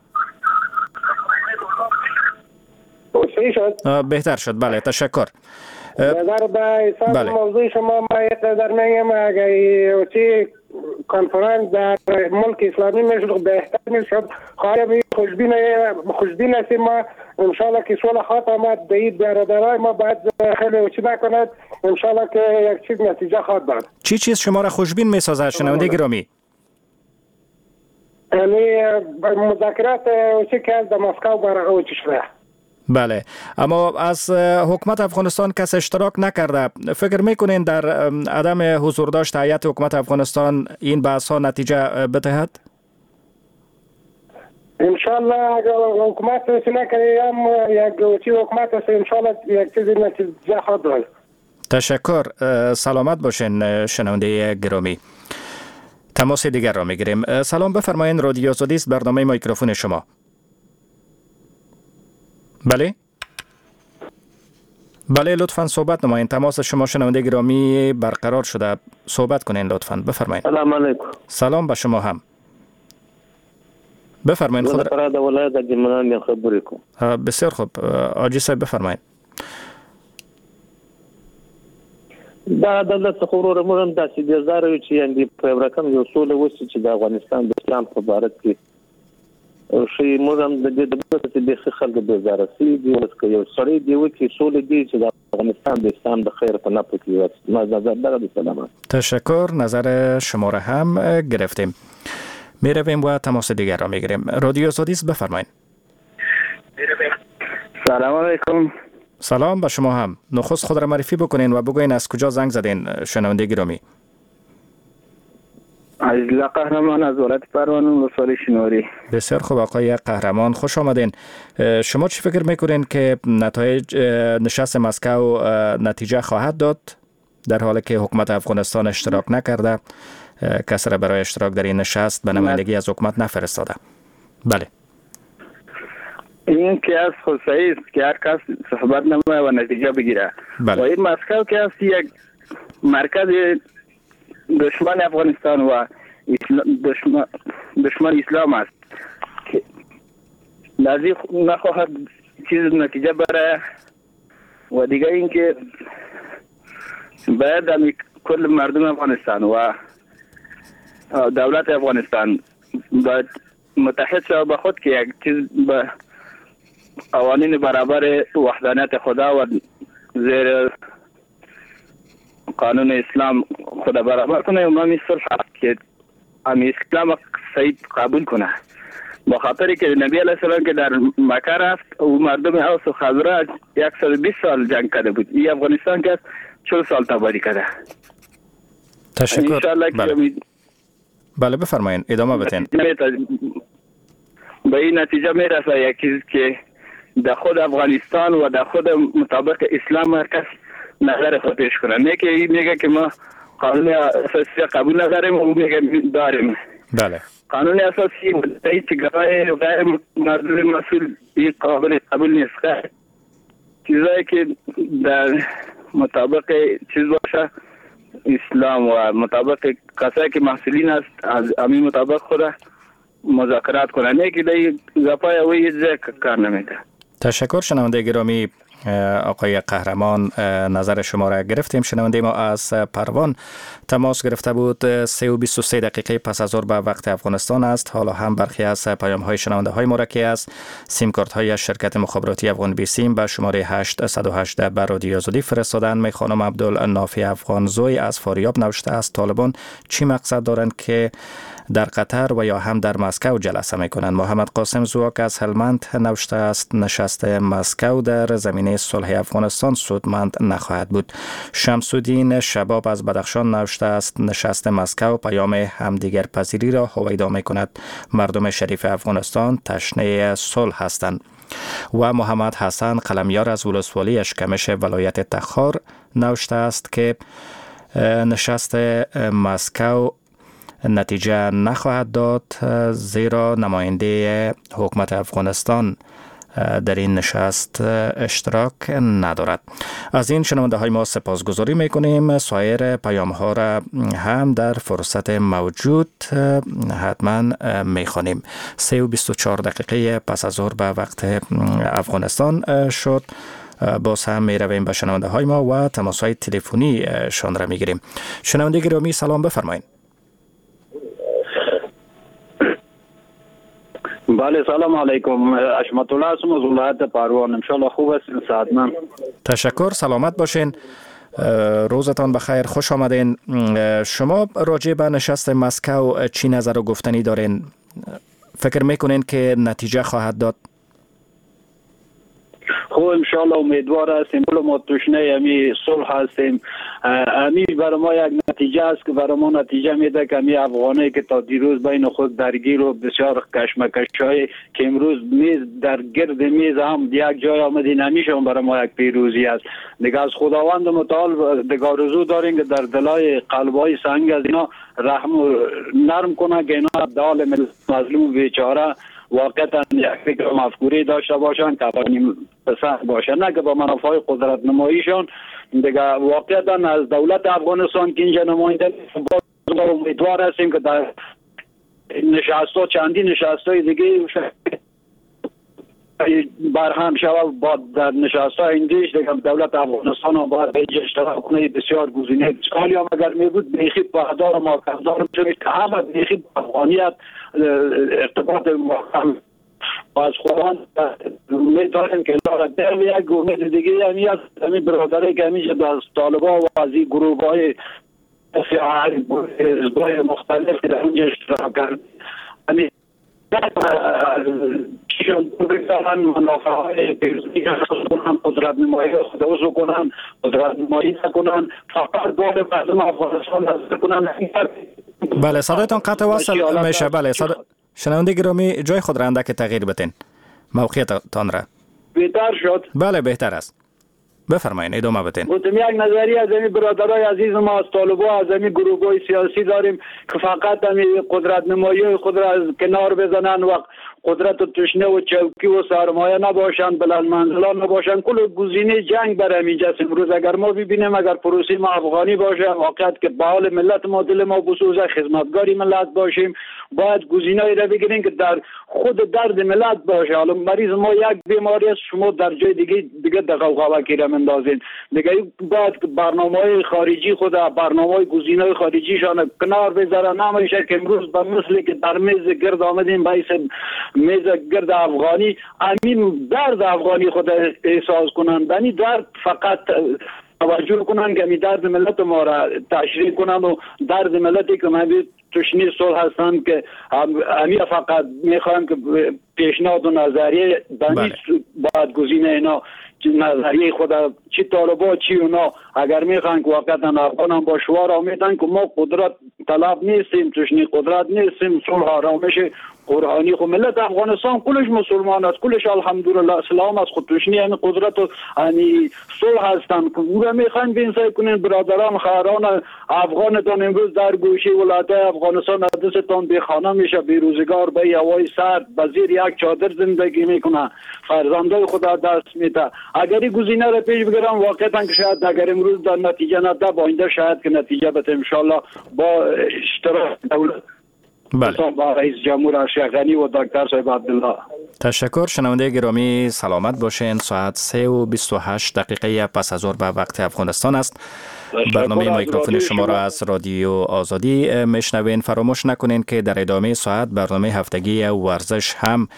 شد؟ بهتر شد، بله تشکر. نظر به بله. موضوع شما ما یک نظر میگم اگه چی کنفرانس در ملک اسلامی میشد بهتر میشد. خواهی خوشبین خوشبین هستیم ما ان شاء الله که صلح خواهد آمد به این برادرای ما باید خیلی اوچی نکند ان شاء الله که یک چیز نتیجه خواهد داد. چی چیز شما را خوشبین میسازد شنونده گرامی؟ یعنی مذاکرات اوچی که از مسکو برای اوچی شده. بله، اما از حکومت افغانستان کس اشتراک نکرده. فکر میکنین در عدم حضور داشت هیئت حکومت افغانستان این بحث ها نتیجه بدهد؟ انشالله اگر حکومت نکنه هم یک چیز حکومت است انشالله یک چیزی نتیجه خواهد داد. تشکر، سلامت باشین شنونده گرامی. تماس دیگر را میگیریم. سلام، بفرمایین. رادیو آزادی است، برنامه میکروفون شما. بله بله لطفاً صحبت نمایین. تماس شما شنونده گرامی برقرار شده، صحبت کنین لطفاً. بفرمایین. سلام علیکم. سلام به شما هم. بفرمایین. خود فراد ولایت جمنان خبری کو. بسیار خوب، آجی صاحب بفرمایین. دا دولت خبرو موږ د سیدزارو چې اندی په رقم یو سول وسی چې د افغانستان د اسلام په اړه کې او شی موږ هم د دې د بحث د خلک د زارسي دی ولکه یو سړی دی و چې سول دی چې د افغانستان د اسلام د خیر په نپو کې وایي. ما نظر دغه سلامت. تشکر، نظر شما را هم گرفتیم. می رویم و تماس دیگر را می گیریم. رادیو آزادی است، بفرمایید. سلام علیکم. سلام به شما هم. نخست خود را معرفی بکنین و بگوین از کجا زنگ زدین شنونده گرامی. عزیز قهرمان از ولایت پروان ولسوالی شینواری. بسیار خوب آقای قهرمان، خوش آمدین. شما چی فکر میکنین که نتایج نشست مسکو نتیجه خواهد داد در حالی که حکومت افغانستان اشتراک نکرده، کسی را برای اشتراک در این نشست به نمایندگی از حکومت نفرستاده؟ بله. این که از خصوصی است که هر کس صحبت نمایه و نتیجه بگیره. بله. و این مسکو که است یک مرکز دشمن افغانستان و دشمن, دشمن اسلام است که نزدیک نخواهد چیز نتیجه بره. و دیگه این که باید همی کل مردم افغانستان و دولت افغانستان باید متحد شد به خود که یک چیز به قوانین برابر وحدانیت خدا و زیر قانون اسلام خدا برابر کنه و ما صلح که امی اسلام صحیح قبول کنه. با خاطری که نبی علیه السلام که در مکه رفت و مردم اوس و خزرج صد و بیست سال جنگ کرده بود. این افغانستان که چهل سال تباری کرده. تشکر. بله. بله بفرمایید، ادامه بدین. به این نتیجه میرسه یکی که در خود افغانستان و در خود مطابق اسلام هر کس نظر خود پیش کنه. نه که این میگه که ما قانون اساسی قبول نداریم و میگه داریم. بله. قانون اساسی مدعی که غیر غیر مردم مسئول این قابل قبول نیست. چیزایی که در مطابق چیز باشه اسلام و مطابق کسایی که مسئولین است از همین مطابق خود مذاکرات کنه. نه که در زپای اوی کار نمیده. تشکر شنونده گرامی آقای قهرمان، نظر شما را گرفتیم. شنونده ما از پروان تماس گرفته بود. سه و بیست و سه دقیقه پس از ظهر به وقت افغانستان است. حالا هم برخی از پیام های شنونده های ما را که از سیم کارت های شرکت مخابراتی افغان بی سیم به شماره هشت صد و هجده به رادیو آزادی فرستادن. می خانم عبدالنافع افغان زوی از فاریاب نوشته است طالبان چی مقصد دارند که در قطر و یا هم در مسکو جلسه میکنند؟ محمد قاسم زواک از هلمند نوشته است نشست مسکو در زمینه صلح افغانستان سودمند نخواهد بود. شمس الدین شباب از بدخشان نوشته است نشست مسکو پیام همدیگر پذیری را هویدا میکند. مردم شریف افغانستان تشنه صلح هستند. و محمد حسن قلمیار از ولسوالی اشکمش ولایت تخار نوشته است که نشست مسکو نتیجه نخواهد داد زیرا نماینده حکومت افغانستان در این نشست اشتراک ندارد. از این شنونده های ما سپاسگزاری میکنیم. سایر پیام ها را هم در فرصت موجود حتما میخوانیم. سه و بیست و چهار دقیقه پس از ظهر به وقت افغانستان شد. باز هم می رویم به شنونده های ما و تماس های تلفنی شان را میگیریم. شنونده گرامی سلام، بفرمایید. بله سلام علیکم. اشمت الله هستم از ولایت پروان. ان شاء الله خوب هستین سعادتمند. تشکر، سلامت باشین. روزتان بخیر، خوش آمدین. شما راجع به نشست مسکو چی نظر و گفتنی دارین؟ فکر میکنین که نتیجه خواهد داد؟ خب انشالله امیدوار هستیم. بله ما تشنه امی صلح هستیم. امی برای ما یک نتیجه است که برای ما نتیجه میده که امی افغانی که تا دیروز بین خود درگیر و بسیار کشمکش های که امروز میز در گرد میز هم یک جای آمدین، همیشون برای ما یک پیروزی است. دیگه از خداوند متعال دیگه آرزو داریم که در دلای قلبای سنگ از اینا رحم و نرم کنه که اینا دال مظلوم و بیچاره واقعا یک فکر مفکوری داشته باشن که قوانین پسند باشن، نه که با منافع قدرت نماییشان. دیگه واقعا از دولت افغانستان که اینجا نماینده امیدوار هستیم که در نشست‌ها چندی نشست‌های دیگه برهم شود. با در نشست‌های ایندیش دیگه دولت افغانستان هم باید به اشتراک کنه. بسیار گزینه اشکالی هم اگر میبود بیخی پهدار ما کردار میشود که همه بیخی افغانیت ارتباط محکم از خودان امید داریم که الله در یک امید دیگه همی از همین برادره که همیشه از طالبا و از این گروه های حزبای مختلف در اونجا اشتراک کرد همی چیشون بگذارن منافع های پیروزی کنن، قدرت نمایی خودوزو کنن، قدرت نمایی نکنن، فقط بار مردم افغانستان نظر کنن. بله صدایتان قطع وصل میشه. بله صدا... شنونده گرامی جای خود را اندک تغییر بتین، موقعیتان را. بهتر شد؟ بله بهتر است. بفرمایید ادامه بدین. گفتم یک نظریه از این برادرای عزیز ما از طالبا از این گروه‌های سیاسی داریم که فقط همین قدرت نمایی خود را از کنار بزنن و قدرت و تشنه و چوکی و سرمایه نباشن، بلند منزلا نباشن. کل گزینه جنگ برای اینجا است. امروز اگر ما ببینیم اگر پروسی ما افغانی باشه، واقعیت که به حال ملت ما دل ما بسوزه، خدمتگاری ملت باشیم، باید گزینه‌ای را بگیریم که در خود درد ملت باشه. حالا مریض ما یک بیماری است، شما در جای دیگه دیگه دغدغه کی را مندازین. دیگه باید که برنامه‌های خارجی خود برنامه‌های گزینه‌های خارجیشان کنار بذارن. نمیشه که امروز به مثلی که در میز گرد آمدیم باعث میز گرد افغانی همین درد افغانی خود احساس کنن. یعنی درد فقط توجه کنن که همین درد ملت ما را تشریح کنن و درد ملتی که ما تشنی صلح هستن که همین فقط میخوایم که پیشنهاد و نظریه دانش باید گزینه اینا نظریه خود چی طالبا چی اونا اگر میخوان که واقعا افغان هم با شعار آمیدن که ما قدرت طلب نیستیم، تشنی قدرت نیستیم، صلح آرامش قرآنی خو ملت افغانستان کلش مسلمان است، کلش الحمدلله اسلام است، خود تشنی یعنی قدرت و یعنی صلح هستن که او میخوان بینسای کنین برادران خواهران افغانتان امروز در گوشه ولایت افغانستان دستتان بی خانه میشه، بی روزگار به هوای سرد به زیر یک چادر زندگی میکنه، فرزندای خود دست میده. اگر این گزینه را پیش بگیرم واقعا که شاید اگر امروز در نتیجه نده با آینده شاید که نتیجه بده ان شاء الله با اشتراک دولت. بله. با رئیس جمهور اشرف غنی و دکتر صاحب عبدالله. تشکر. شنونده گرامی سلامت باشین. ساعت سه و بیست و هشت دقیقه پس از ظهر به وقت افغانستان است. برنامه میکروفون شما را از رادیو آزادی میشنوین. فراموش نکنین که در ادامه ساعت برنامه هفتگی ورزش هم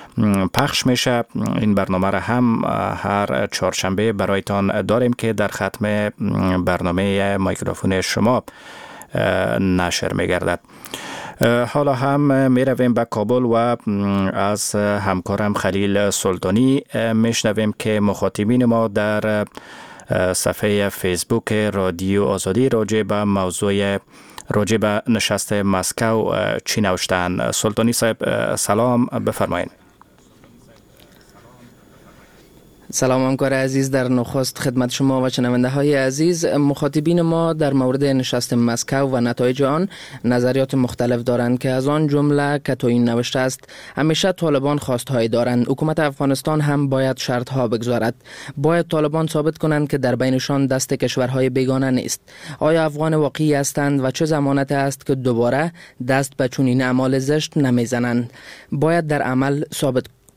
پخش میشه. این برنامه را هم هر چهارشنبه برایتان داریم که در ختم برنامه میکروفون شما نشر میگردد. حالا هم می رویم به کابل و از همکارم خلیل سلطانی میشنویم که مخاطبین ما در صفحه فیسبوک رادیو آزادی راجع به موضوع راجع به نشست مسکو چی نوشتن. سلطانی صاحب سلام، بفرمایید. سلام همکار عزیز، در نخست خدمت شما و شنونده های عزیز. مخاطبین ما در مورد نشست مسکو و نتایج آن نظریات مختلف دارند که از آن جمله که تو این نوشته است همیشه طالبان خواستهایی دارند. حکومت افغانستان هم باید شرطها بگذارد. باید طالبان ثابت کنند که در بینشان دست کشورهای بیگانه نیست. آیا افغان واقعی هستند و چه ضمانت است که دوباره دست به چنین اعمال زشت نمیزنند؟ باید در عمل ثابت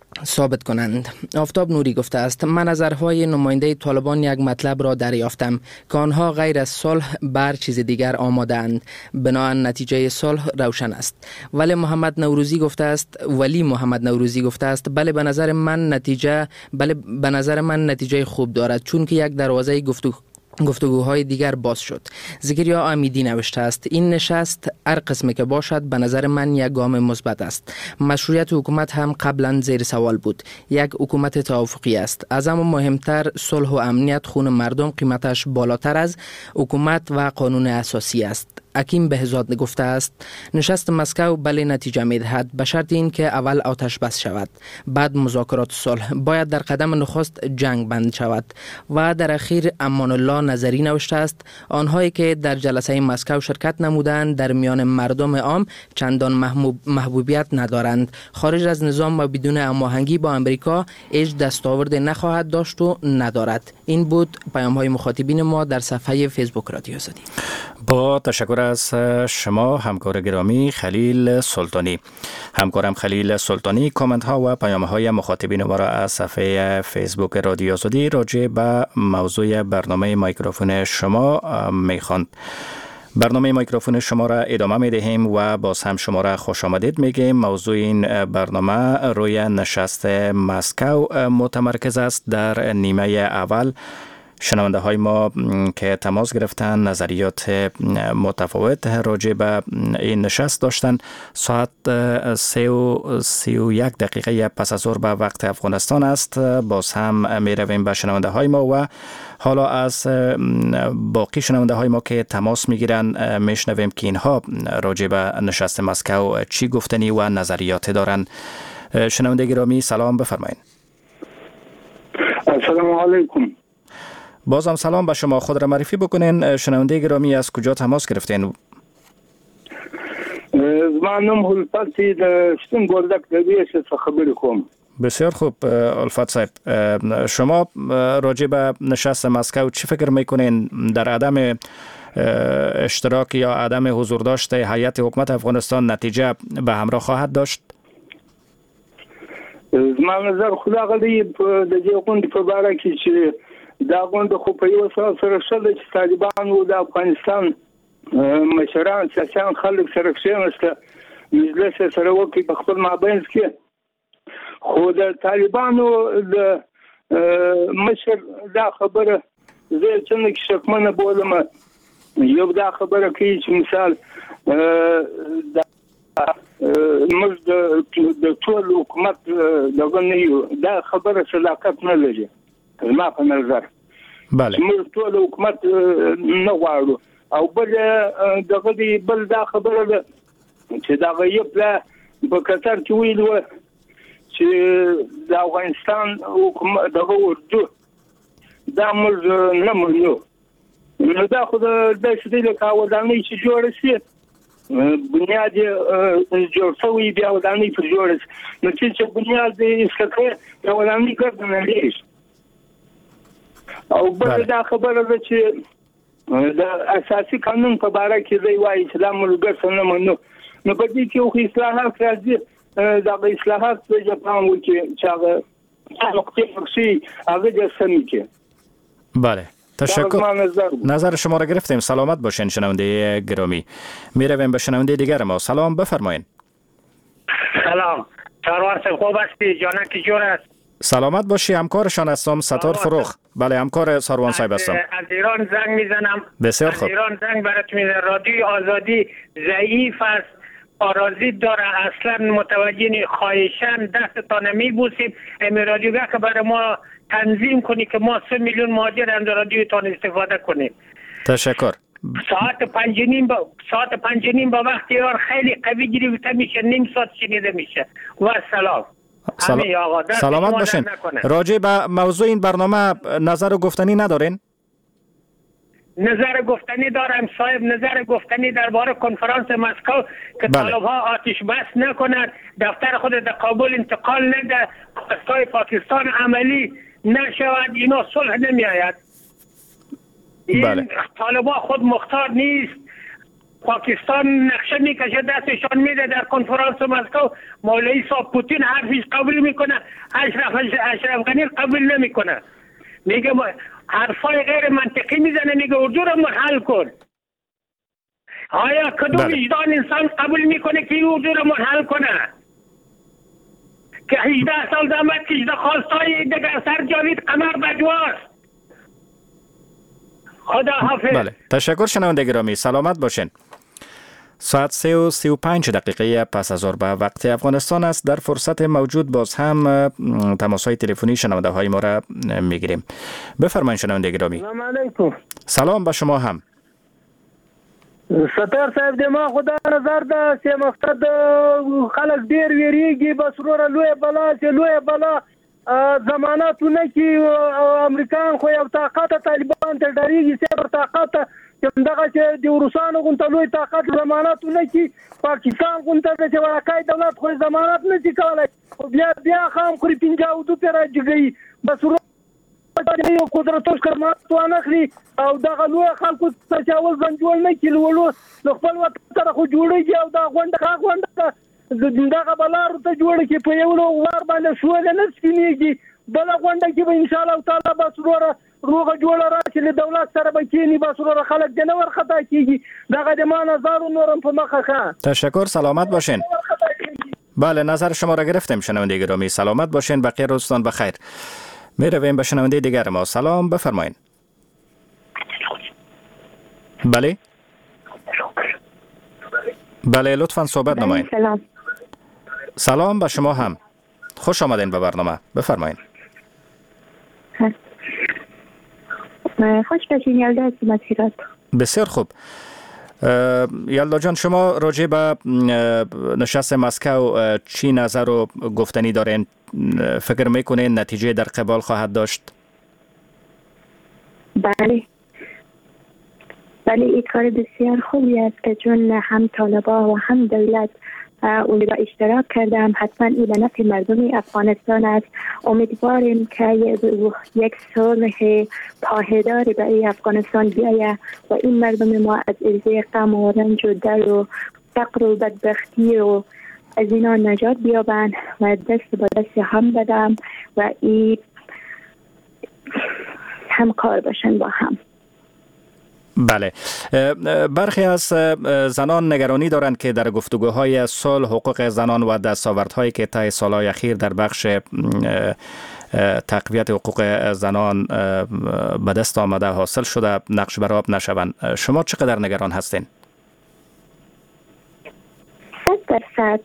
ثابت کنند. آفتاب نوری گفته است: من نظرهای نماینده طالبان یک مطلب را دریافتم که آنها غیر از صلح بر چیز دیگر آماده‌اند. بنابراین نتیجه صلح روشن است. ولی محمد نوروزی گفته است ولی محمد نوروزی گفته است بله به نظر من نتیجه بله به نظر من نتیجه خوب دارد، چون که یک دروازه گفتگو گفتگوهای دیگر باز شد. زکریا امیدی نوشته است: این نشست هر قسمی که باشد به نظر من یک گام مثبت است. مشروعیت حکومت هم قبلا زیر سوال بود. یک حکومت توافقی است. از اما مهمتر صلح و امنیت خون مردم قیمتش بالاتر از حکومت و قانون اساسی است. حکیم بهزاد گفته است: نشست مسکو بله نتیجه می‌دهد به شرط این که اول آتش بس شود، بعد مذاکرات صلح. باید در قدم نخست جنگ بند شود. و در اخیر امان الله نظری نوشته است: آنهایی که در جلسه مسکو شرکت نمودند در میان مردم عام چندان محبوب محبوبیت ندارند. خارج از نظام و بدون هماهنگی با امریکا هیچ دستاورد نخواهد داشت و ندارد. این بود پیام‌های مخاطبین ما در صفحه فیسبوک رادیو آزادی. با تشکر از شما همکار گرامی خلیل سلطانی. همکارم خلیل سلطانی کامنت ها و پیام های مخاطبین ما را از صفحه فیسبوک رادیو آزادی راجع به موضوع برنامه میکروفون شما میخواند. برنامه میکروفون شما را ادامه می دهیم و باز هم شما را خوش آمدید میگیم. موضوع این برنامه روی نشست مسکو متمرکز است. در نیمه اول شنونده های ما که تماس گرفتن نظریات متفاوت راجع به این نشست داشتن. ساعت سه و سی و یک دقیقه پس از ظهر به وقت افغانستان است. باز هم می رویم به شنونده های ما و حالا از باقی شنونده های ما که تماس می گیرن می شنویم که اینها راجع به نشست مسکو چی گفتنی و نظریات دارن. شنونده گرامی سلام بفرمایید. السلام علیکم. بازم سلام به شما. خود را معرفی بکنین. شنونده گرامی از کجا تماس گرفتین؟ زمانم الفتی در شتن گردک دویش خبری کوم. بسیار خوب الفت صاحب، شما راجع به نشست مسکو چی فکر میکنین؟ در عدم اشتراک یا عدم حضور داشت هیئت حکومت افغانستان نتیجه به همراه خواهد داشت؟ زمان نظر خدا غلی د دې غونډې په باره کې چې دا غونډه خو په یو سره سره شله چې طالبان او د افغانستان مشران سیاسيان خلک سره کښېنسته مجلس سره وکړي په خپل مابینځ کې. خو د طالبانو د مشر دا خبره زه څنګه کې شکمنه بولم. یو دا خبره کوي چې مثال د موږ د ټول حکومت دغه نه یو، دا خبره صداقت نه لري زما په نظر. بله موږ ټول حکومت نه غواړو. او بل دغه دی بل دا خبره ده چې دا غیب لا په قطر کې ویل و چې د افغانستان حکومت دغه ورته دا موږ نه منو. نو دا خو د دې له کاودانې چې جوړ شي بنیاد جوړ شوی بیا ودانې پر جوړ شي. نو چې بنیاد یې څه یو ودانې ګرځنه او بل دا خبره ده چې د اساسي قانون په اړه کې دی وايي چې د ملګر سره منو. نو په دې کې یو اصلاحات راځي. دا اصلاحات چې جپان وکړي چې هغه نقطه فکسي هغه د سمي کې. بله تشکر. نظر شما را گرفتیم. سلامت باشین شنونده گرامی. می رویم به شنونده دیگر ما. سلام بفرمایید. سلام. سروان صاحب خوب هستی؟ جانک جور است؟ سلامت باشی. همکارشان هستم ستار فروخ. بله همکار سروان صاحب هستم. از ایران زنگ میزنم. بسیار خوب. از ایران زنگ براتون میزنم. رادیو آزادی ضعیف است. پارازیت داره. اصلا متوجه خواهشان دستتان میبوسیم. امی رادیو که برای ما تنظیم کنی که ما سه میلیون مهاجر از رادیو تان استفاده کنیم. تشکر. ساعت پنج نیم با ساعت پنج نیم با وقت ایران خیلی قوی گرفته میشه. نیم ساعت شنیده میشه. و سلام. سلام. سلامت باشین. راجع به موضوع این برنامه نظر گفتنی ندارین؟ نظر گفتنی دارم صاحب. نظر گفتنی درباره کنفرانس مسکو که بله. طالب‌ها آتش بس نکنند، دفتر خود در کابل انتقال نده، خواستای پاکستان عملی نشود، اینا صلح نمی آید. این بله. طالب‌ها خود مختار نیست. پاکستان نقشه میکشه دستشان میده در کنفرانس مسکو. مولوی صاحب پوتین حرفش قبول میکنه، اشرف اشرف غنی قبول نمیکنه، میگه حرفای غیر منطقی میزنه، میگه اردو رو منحل کن. آیا کدوم وجدان انسان قبول میکنه که اردو رو منحل کنه؟ که هجده سال زحمت کشیده خواستای دیگر سر جاوید قمر بجواست. خدا حافظ. بله تشکر شنونده گرامی، سلامت باشین. ساعت سه و سی و پنج دقیقه پس از ظهر به وقت افغانستان است. در فرصت موجود باز هم تماس‌های تلفنی شنونده های ما را میگیریم. بفرمایید شنونده گرامی. سلام علیکم. سلام به شما هم. ستار صاحب د ما خدا نظر ده چې مقصد خلک ډیر ویریږي، بس وروره لوی بلا چې لوی بلا ضمانتونه کې امریکایان خو یو طاقت طالبان ته ډاریږي چې طاقت چې دغه چې د روسانو غونډه لوی طاقت ضمانتونه کې پاکستان غونډه چې ورکای دولت خو ضمانت نه شي کولای، بیا بیا خام خوري پنځه دو پر راځي، بس وروره یو قدرتوش کرمات وانه خلی او دغه لوی خلکو تجاوز زنجول نه کیلو ولو خپل وطن سره خو جوړیږي او دا غونډه غونډه دغه بلار ته جوړ کی په یو وار باندې شو نه سپینیږي، بل غونډه کې به ان شاء الله تعالی بس وروره روغه جوړه راشي له دولت سره به کینی، بس وروره خلک د نور خطا کیږي. دغه د ما نظر نورم په مخه ښه. تشکر، سلامت باشین. بله نظر شما را گرفتیم شنونده گرامی، سلامت باشین، بقیه روزتان بخیر. می رویم به شنونده دیگر ما. سلام، بفرمایید. بله بله لطفا صحبت نمایید. سلام. سلام به شما هم، خوش آمدین به برنامه، بفرمایید. خوش باشین یلدا از مسیرات. بسیار خوب. یلدا جان، شما راجع به نشست مسکو چی نظر و گفتنی دارین؟ فکر میکنین نتیجه در قبال خواهد داشت؟ بله بله این کار بسیار خوبی است که چون هم طالبان و هم دولت اون با اشتراک کردم، حتما این به نفع مردم افغانستان است. امیدواریم که یک صلح پایداری برای افغانستان بیاید و این مردم ما از عرضه غم و رنج و درد و فقر و بدبختی و از اینا نجات بیابند و دست با دست هم بدم و این همکار باشن با هم. بله، برخی از زنان نگرانی دارند که در گفتگوهای صلح حقوق زنان و دستاوردهایی که طی سالهای اخیر در بخش تقویت حقوق زنان به دست آمده حاصل شده نقش بر آب نشوند. شما چقدر نگران هستین؟ صد درصد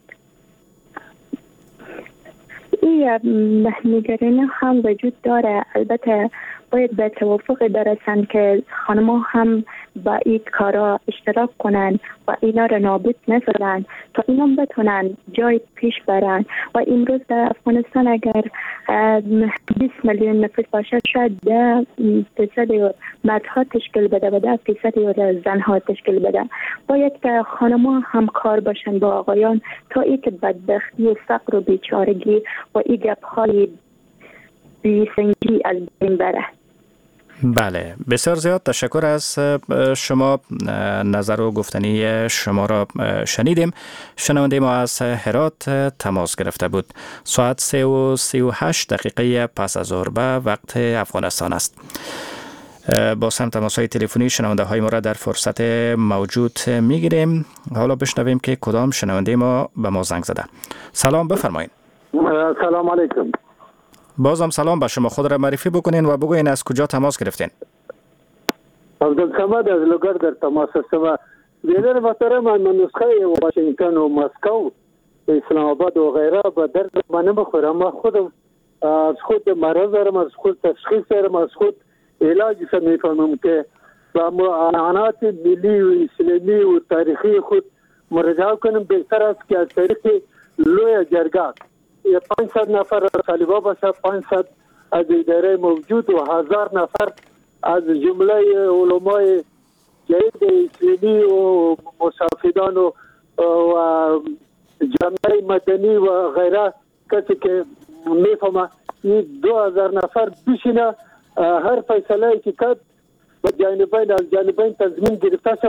این نگرانی هم وجود داره. البته باید به توافق برسند که خانم‌ها هم با این کارا اشتراک کنند و اینا را نابود نسازند تا اینا بتونن جای پیش برن. و امروز در افغانستان اگر بیست میلیون نفر باشه شاید ده فیصد مردها تشکیل بده و ده فیصد زنها تشکیل بده. باید که خانم‌ها هم کار باشن با آقایان تا این که بدبختی و فقر و بیچارگی و این گپ‌های بی‌سنجی از بین بره. بله، بسیار زیاد تشکر از شما. نظر و گفتنی شما را شنیدیم. شنونده ما از هرات تماس گرفته بود. ساعت سه و سی و هشت دقیقه پس از ظهر به وقت افغانستان است. با هم تماس های تلفنی شنونده های ما را در فرصت موجود میگیریم. حالا بشنویم که کدام شنونده ما به ما زنگ زده. سلام، بفرمایید. سلام علیکم. بازم سلام به شما. خود را معرفی بکنین و بگوین از کجا تماس گرفتین. عبدالصمد از لوگر در تماس هستم. بیادر محترم، من نسخه واشنگتن و مسکو اسلام آباد و غیره به درد من نمیخورم. من خودم از خود مرض دارم، از خود تشخیص دارم، از خود علاج میفهمم که با معانات ملی و اسلامی و تاریخی خود مراجعه کنم بهتر است که از طریق لوی جرگه پانصد نفر طالبا باشه، پانصد از اداره موجود و هزار نفر از جمله علمای جدید اسلامی و مصافدان و, و جامعه مدنی و غیره کسی که میفهمه این دو هزار نفر بشینه هر فیصله که کرد و جانبین از جانبین تضمین گرفته شود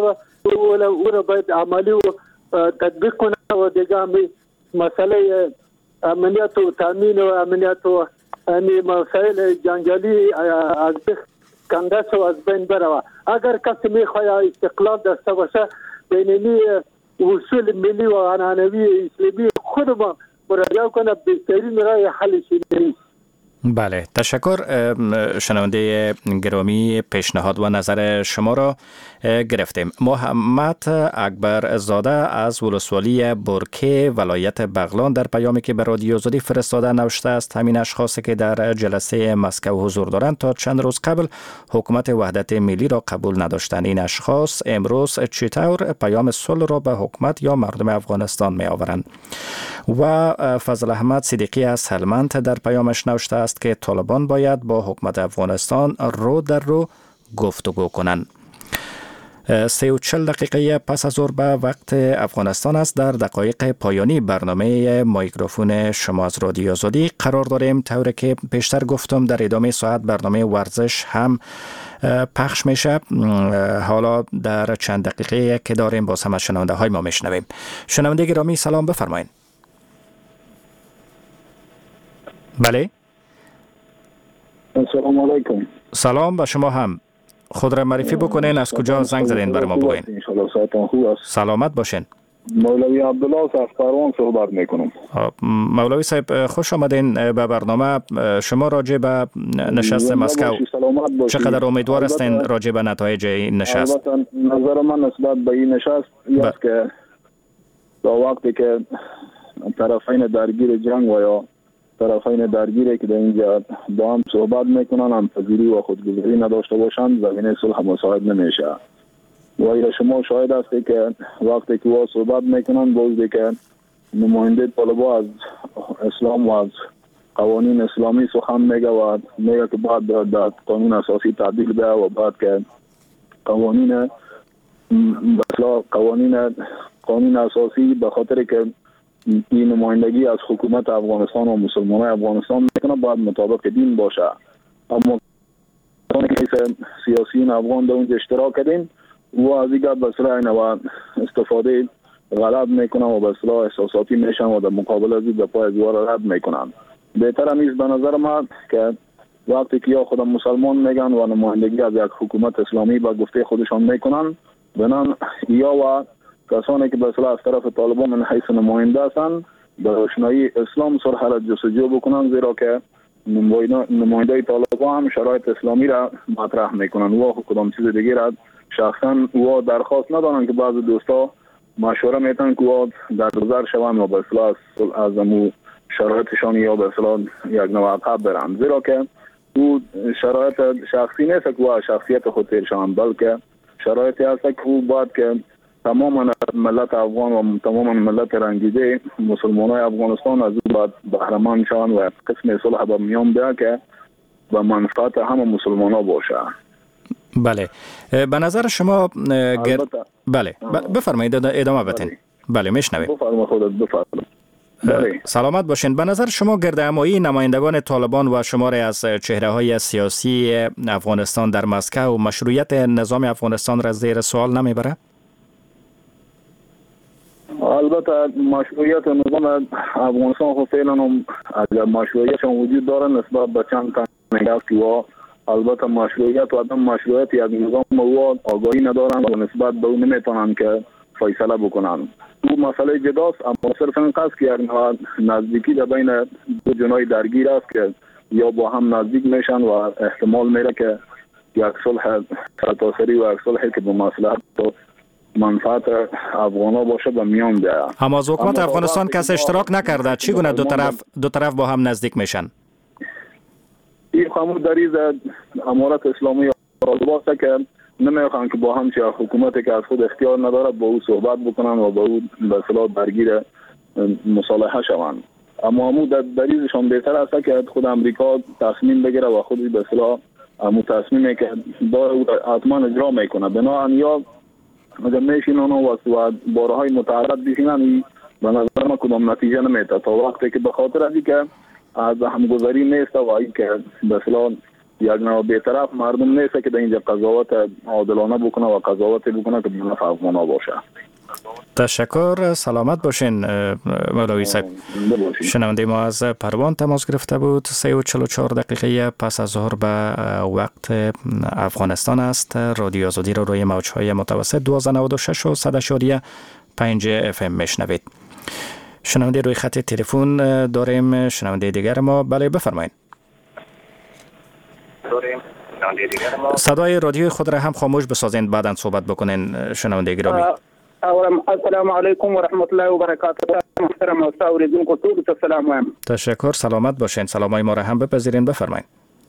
او را باید عملی و تطبیق کنه و دیگه همین مسئله امنیت و تامین و امنیت و مسائل جنگلی از کندس و از بین بروه. اگر کسی میخواه استقلال داشته باشه بینی اصول ملی و عنعنوی اسلامی خود ما مراجعه کنه، بهترین راه حلش نیست. بله، تشکر. شنونده گرامی، پیشنهاد و نظر شما را گرفتیم. محمد اکبر زاده از ولسوالی برکه ولایت بغلان در پیامی که به رادیو آزادی فرستاده نوشته است همین اشخاصی که در جلسه مسکو حضور دارند تا چند روز قبل حکومت وحدت ملی را قبول نداشتند. این اشخاص امروز چطور پیام صلح را به حکومت یا مردم افغانستان می آورند؟ و فضل احمد صدیقی از هلمند در پیامش نوشته است که طالبان باید با حکومت افغانستان رو در رو گفتگو کنند. سی و چل دقیقه پس از ظهر به وقت افغانستان است. در دقایق پایانی برنامه مایکروفون شما از رادیو آزادی قرار داریم. طوری که پیشتر گفتم در ادامه ساعت برنامه ورزش هم پخش میشه. حالا در چند دقیقه که داریم باز هم از شنونده های ما میشنویم. شنونده گرامی سلام، بفرمایید. بله، السلام علیکم. سلام به شما هم. خود را معرفی بکنین، از کجا زنگ زدین برای ما بگوین. سلامت باشین. مولوی عبدالله از افغان صحبت میکنم. مولوی صاحب خوش آمدین به برنامه. شما راجع به نشست مسکو چقدر امیدوار هستین راجع به نتایج این نشست؟ البته نظر من نسبت به این نشست این است که تا وقتی که طرفین درگیر جنگ و یا طرفین درگیری که در اینجا با هم صحبت میکنن هم پذیری و خودگذاری نداشته باشند زمینه صلح مساعد نمیشه. و شما شاهد هستی که وقتی که وا صحبت میکنن بازی که نماینده طالبا از اسلام و از قوانین اسلامی سخن میگه و میگه که باید در قانون اساسی تعدیل بشه و بعد که قوانین بسلا قوانین قانون اساسی به خاطر که این نمایندگی از حکومت افغانستان و مسلمانان افغانستان میکنه باید مطابق دین باشه. اما که سیاسیین افغان در اونجا اشتراک کردیم و از دیگر بسلا این و استفاده غلط میکنن و بسلا احساساتی میشن و در مقابل از این دفاع ازوار رد میکنن. بهتر همیست به نظر من که وقتی که یا خودم مسلمان میگن و نمایندگی از یک حکومت اسلامی با گفته خودشان میکنن بنان یا و کسانی که به اصطلاح از طرف طالبان من حیث نماینده هستند به روشنایی اسلام صلح را جستجو بکنن، زیرا که نماینده طالبان هم شرایط اسلامی را مطرح میکنن و کدام چیز دیگه را شخصا و درخواست ندارن که بعض دوستا مشوره میتن که در گذر شوند و به اصطلاح از امو شرایطشان یا به اصطلاح یک نوع عقب برن، زیرا که او شرایط شخصی نیست که شخصیت خود تیرشان، بلکه شرایطی هست که او باید که تمام ملت افغان و تمام ملت رنگیده مسلمانای افغانستان از او باید بهره‌مند شوند و قسم صلح به میان بیاد که به منفعت همه مسلمان‌ها باشه. بله، به نظر شما گر... بله بفرمایید ادامه بدین. بله میشنویم. بفرمایید خودت بفرمایید. سلامت باشین. به نظر شما گردهمایی نمایندگان طالبان و شماری از چهره‌های سیاسی افغانستان در مسکو مشروعیت نظام افغانستان را زیر سوال نمیبره؟ البته مشروعیت نظام افغانستان خود فعلا هم اگر مشروعیت وجود داره نسبت به چند تا نگاه و البته مشروعیت و عدم مشروعیت یک نظام و آگاهی ندارن و نسبت به اون نمیتونن که فیصله بکنن. تو مسئله جداست، اما صرف این قصد که یک نزدیکی در بین دو جنای درگیر است که یا با هم نزدیک میشن و احتمال میره که یک صلح سرتاسری و یک صلحی که به مصلحت و منفعت افغانا باشه به میان بیاید. اما از حکومت افغانستان کس اشتراک نکرده، چگونه دو طرف دو طرف با هم نزدیک میشن؟ این خامو دریز امارت اسلامی واسه که نمیخوان که با هم چه حکومتی که از خود اختیار نداره با او صحبت بکنن و با او به اصطلاح درگیر مصالحه شوند. اما امو در دریزشان بهتر است که خود امریکا تصمیم بگیره و خودی به اصطلاح امو تصمیمی که داره حتما اجرا میکنه. بنابراین یا اگر میشینن و بارهای متعرض بشینن به نظر من کدام نتیجه نمیده تا وقتی که به خاطر ازی که از همگذاری نیست و ای که به اصطلاح یک نوع بی‌طرف مردم نیست که در اینجا قضاوت عادلانه بکنه و قضاوت بکنه که به نفع افغانا باشه. تشکر. سلامت باشین مولوی صاحب. شنونده ما از پروان تماس گرفته بود. سه و چهل و چهار دقیقه پس از ظهر به وقت افغانستان است. رادیو آزادی رو روی موج‌های متوسط دوازده نود و شش و صد اشاریه پنج اف ام میشنوید. شنونده روی خط تلفن داریم. شنونده دیگر ما. بله بفرمایید. صدای رادیو خود را هم خاموش بسازین بعداً صحبت بکنین شنونده گرامی. السلام علیکم و رحمت الله و برکاته. محترم اوریدونکو ټول ته سلام وایم. تشکر. سلامت باشین. سلامای ما را هم بپذیرین. بفرمایید.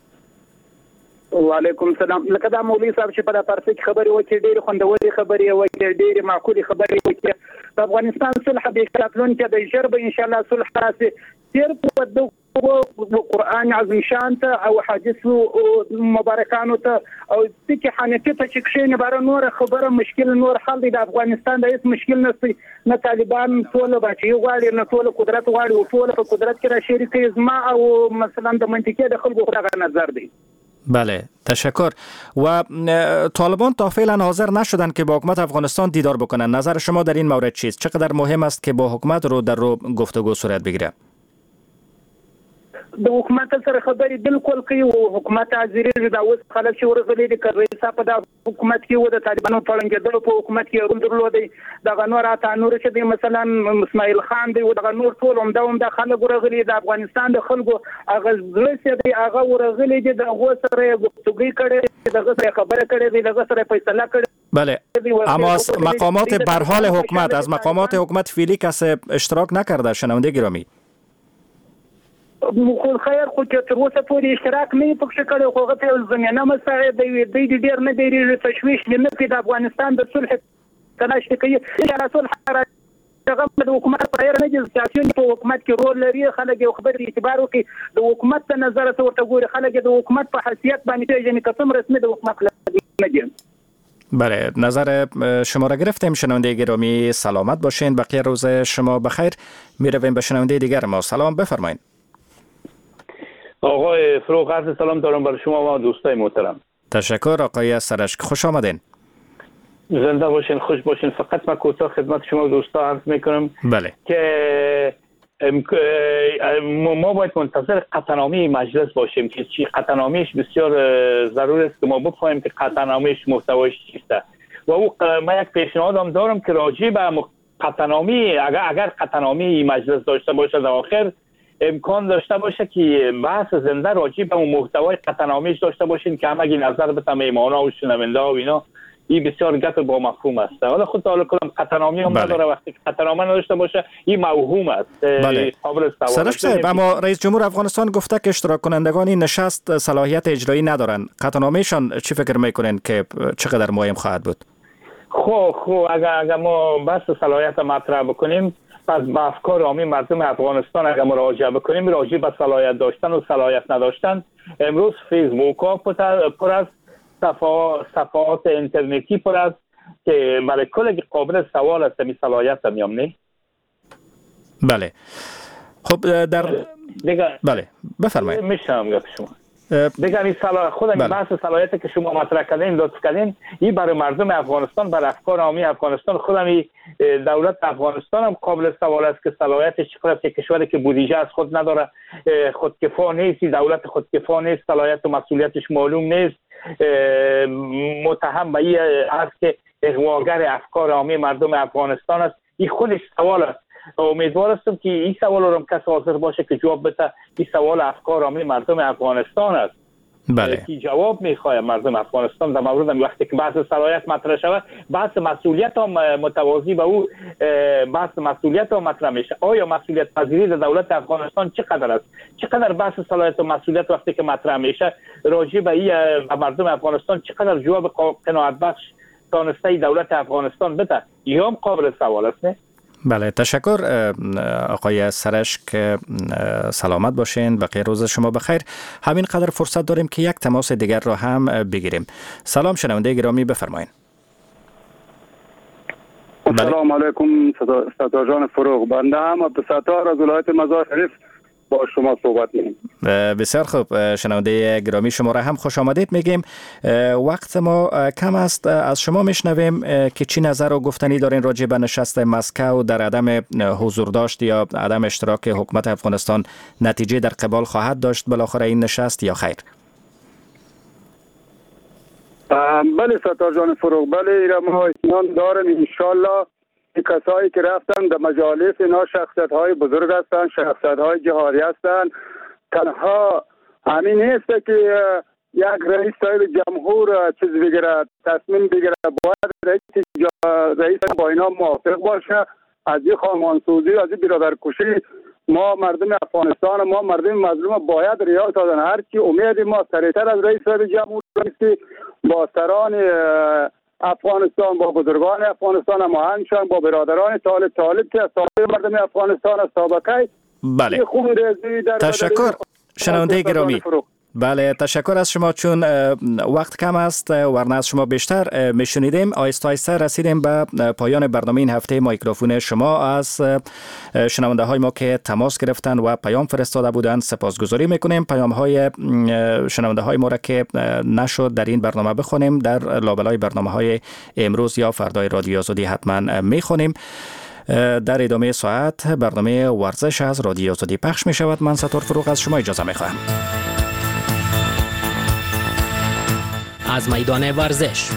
و علیکم السلام. لکه دا مولوی صاحب چې په د پارسي خبرې وکړي ډېر خوندوري خبرې وکړي ډېر معقولي خبرې وکړي. د افغانستان صلح به اختلافلون کې د ژر به ان شاء الله صلح راسي. تیر په د قرآن عظیم شان ته او حدیث مبارکانو ته او تکي حنفي ته چې کښینه بار نور خبره مشکل نور حل دی. د افغانستان د هیڅ مشکل نشي. نه طالبان ټول بچي غواړي نه ټول قدرت غواړي او ټول په قدرت کې را شریکي زما او مثلا د منطقې د خلکو خلک نظر دی. بله تشکر. و طالبان تا فعلا حاضر نشدن که با حکومت افغانستان دیدار بکنن. نظر شما در این مورد چیست؟ چقدر مهم است که با حکومت رو در رو گفتگو صورت بگیره؟ د حکومت سره خبرې بالکل کوي او حکومت حاضر دی. دا اوس خلک چې ورغلي دي کړي صاحب د حکومت کې و د طالبانو پړنګېدل په حکومت کې رول درلودي. دا نور اته نور چې دی مثلا اسماعیل خان دی او دا نور ټول هم دا هم د خلک ورغلي د افغانستان د خلکو هغه زړه دی هغه ورغلي دي د غو سره گفتگو کړي دغه سره خبره کړي دي دغه سره فیصله کړي. بله اما از مقامات به هر حال حکومت از مقامات حکومت فعلی کس اشتراک نکرده شنونده گرامی؟ خو خیر خو چې تر اوسه پورې اشتراک نه پکښ کړي خو غته زمينه مساعد دی دی ډیر نه دی تشويش نه په افغانستان د صلح تلاش کوي یا صلح هغه د حکومت پر نه دي سیاسي په حکومت کې رول لري. خلک یو خبر اعتبار وکړي د حکومت ته نظر ورته ګوري. خلک د حکومت په حیثیت باندې پیژني کوم رسمي د حکومت نه دي. بله نظر شما را گرفتیم شنونده گرامی. سلامت باشین. بقیه روز شما بخیر. میرویم به شنونده دیگر ما. سلام بفرمایید. آقای فروغ عرض سلام دارم برای شما و دوستای محترم. تشکر آقای سرشک. خوش آمدین. زنده باشین خوش باشین. فقط من کوتاه خدمت شما و دوستا عرض میکنم بله که ما باید منتظر قطعنامه مجلس باشیم که چی قطعنامهش بسیار ضرور است که ما بفهمیم که قطعنامهش محتوایش چیست و او من یک پیشنهادم دارم که راجع به قطعنامه اگر اگر قطعنامه مجلس داشته باشه در آخر امکان داشته باشه که بحث زنده راجع به اون محتوای قطعنامهش داشته باشین که همگی نظر بدن ایمانا و شنونده ها و اینا. این بسیار گپ با مفهوم است. حالا خود تعالی کلام قطعنامه هم بله. نداره. وقتی که قطعنامه نداشته باشه این موهوم است. بله. سرش صاحب اما رئیس جمهور افغانستان گفته که اشتراک کنندگان این نشست صلاحیت اجرایی ندارن. قطعنامهشان چی فکر میکنین که چقدر مهم خواهد بود؟ خب خب اگر اگر ما بحث صلاحیت مطرح بکنیم پس به افکار عامی مردم افغانستان اگر مراجعه بکنیم راجع به صلاحیت داشتن و صلاحیت نداشتن امروز فیسبوک ها پر از صفحات اینترنتی پر است که برای کل قابل سوال است می صلاحیت میام نه. بله خب در دیگه بله بفرمایید. میشم گفت شما دیگه این صلاح خود این بحث صلاحیت که شما مطرح کردین لطف کردین این برای مردم افغانستان برای افکار عامی افغانستان خودم دولت افغانستان هم قابل سوال است که صلاحیتش چقدر است. کشوری که بودجه از خود نداره خودکفا نیست دولت خودکفا نیست صلاحیت و مسئولیتش معلوم نیست متهم به این است که اغواگر افکار عامی مردم افغانستان است. این خودش سوال است. امیدوار هستم که این سوال رو هم کسی حاضر باشه که جواب بده. این سوال افکار عامی مردم افغانستان است. بله. کی جواب میخواد مردم افغانستان در مورد وقتی که بحث صلاحیت مطرح شود بحث مسئولیت هم متوازی به او بحث مسئولیت هم مطرح میشه. آیا مسئولیت پذیری دولت افغانستان چقدر است؟ چقدر بحث صلاحیت و مسئولیت وقتی که مطرح میشه راجع به این مردم افغانستان چقدر جواب قناعت بخش تانسته دولت افغانستان بده؟ این هم قابل سوال است نه؟ بله تشکر آقای سرشک. سلامت باشین. بقیه روز شما بخیر. همین قدر فرصت داریم که یک تماس دیگر را هم بگیریم. سلام شنونده گرامی بفرمایید. السلام علیکم ستار جان فروغ. بنده هم عبدالستار از ولایت مزار شریف با شما صحبت می‌کنیم. بسیار خوب، شنونده گرامی شما را هم خوش آمدید میگیم. وقت ما کم است، از شما میشنویم که چی نظر و گفتنی دارین راجع به نشست مسکو در عدم حضور داشت یا عدم اشتراک حکومت افغانستان نتیجه در قبال خواهد داشت بالاخره این نشست یا خیر؟ بله ستار جان فروغ، بله ایرا ما اطمینان دارم انشالله کسایی که رفتن در مجالس اینا شخصیت های بزرگ هستند، شخصیت های جهاری هستند. تنها همین نیست که یک رئیس صاحب جمهور چیز بگیره، تصمیم بگیره، باید رئیس رئیس با اینا موافق باشه. از این خانمانسوزی، از این برادرکشی ما مردم افغانستان، ما مردم مظلوم باید ریاض دادن. هرچی امید ما سریعتر از رئیس صاحب جمهور رئیس با سران افغانستان، با بزرگان افغانستان هماهنگ شدن، با برادران طالب طالب که از طالب مردم افغانستان از سابقه. بله، تشکر شنونده گرامی. بله، تشکر از شما. چون وقت کم است ورنه از شما بیشتر میشنیدیم. آیسته آیسته رسیدیم به پایان برنامه این هفته. میکروفون شما از شنونده های ما که تماس گرفتن و پیام فرستاده بودند سپاسگزاری میکنیم. پیام های شنونده های ما را که نشد در این برنامه بخونیم در لابلای برنامه های امروز یا فردای رادیو آزادی حتما میخونیم. در ادامه ساعت برنامه ورزش از رادیو آزادی پخش می شود. من ستار فروغ از شما اجازه می خواهم. از میدان ورزش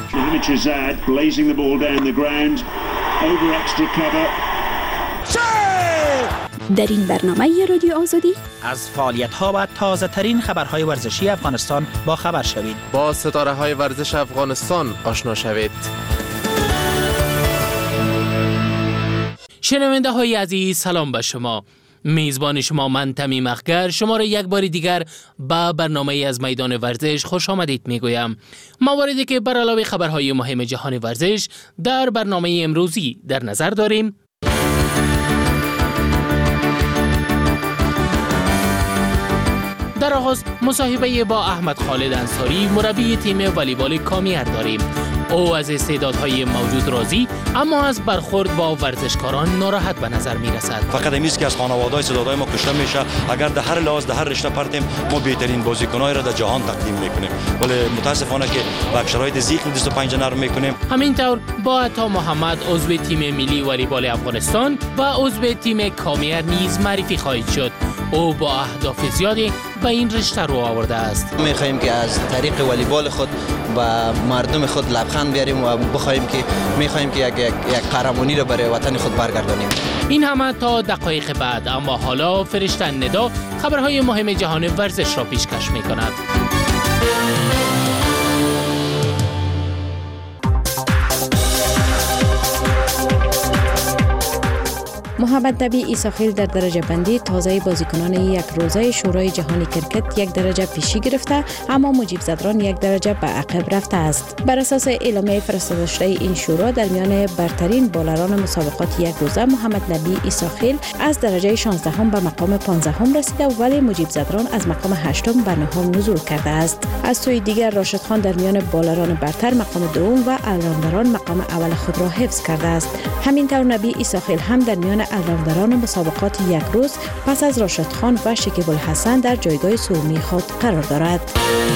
در این برنامه رادیو آزادی از فعالیت‌ها و تازه ترین خبرهای ورزشی افغانستان با خبر شوید. با ستاره های ورزش افغانستان آشنا شوید. شنونده های عزیز، سلام به شما. میزبان شما من تمیم اخگر شما را یک بار دیگر با برنامه از میدان ورزش خوش آمدید میگویم. مواردی که بر علاوه خبرهای مهم جهان ورزش در برنامه امروزی در نظر داریم: در آغاز مصاحبه با احمد خالد انصاری، مربی تیم والیبال کامیار داریم. او از استعدادهای موجود راضی، اما از برخورد با ورزشکاران ناراحت به نظر می رسد. فقط امیز که از خانواده‌های استعدادهای ما کشته میشه. اگر در هر لحاظ در هر رشته پرتیم ما بهترین بازیکن‌های را در جهان تقدیم میکنیم، ولی متاسفانه که با شرایط ضیق بیست و پنج نرم میکنیم. همینطور با عطا محمد عضو تیم ملی والیبال افغانستان و عضو تیم کامیار نیز معرفی خواهید شد. او با اهداف زیادی به این رشته رو آورده است. می‌خواهیم که از طریق والیبال خود و مردم خود لبخند بیاریم و بخواهیم که می‌خواهیم که یک یک قهرمانی را برای وطن خود برگردانیم. این همه تا دقایق بعد، اما حالا فرشته ندا خبرهای مهم جهان ورزش را پیشکش می‌کند. محمد نبی ایساخیل در درجه بندی تازه بازیکنان یک روزه شورای جهانی کرکت یک درجه پیشی گرفته، اما مجیب زدران یک درجه به عقب رفته است. بر اساس اعلامیه فرستاده شده این شورا، در میان برترین بالران مسابقات یک روزه محمد نبی ایساخیل از درجه شانزدهم به مقام پانزدهم رسیده، ولی مجیب زدران از مقام هشتم به نهم نزول کرده است. از سوی دیگر راشد خان در میان بالران برتر مقام دوم و الراوندران مقام اول خود را حفظ کرده است. همینطور نبی ایساخیل هم در میان الراوندران مسابقات یک روز پس از راشد خان و شکیب الحسن در جایگاه سومی خود قرار دارد.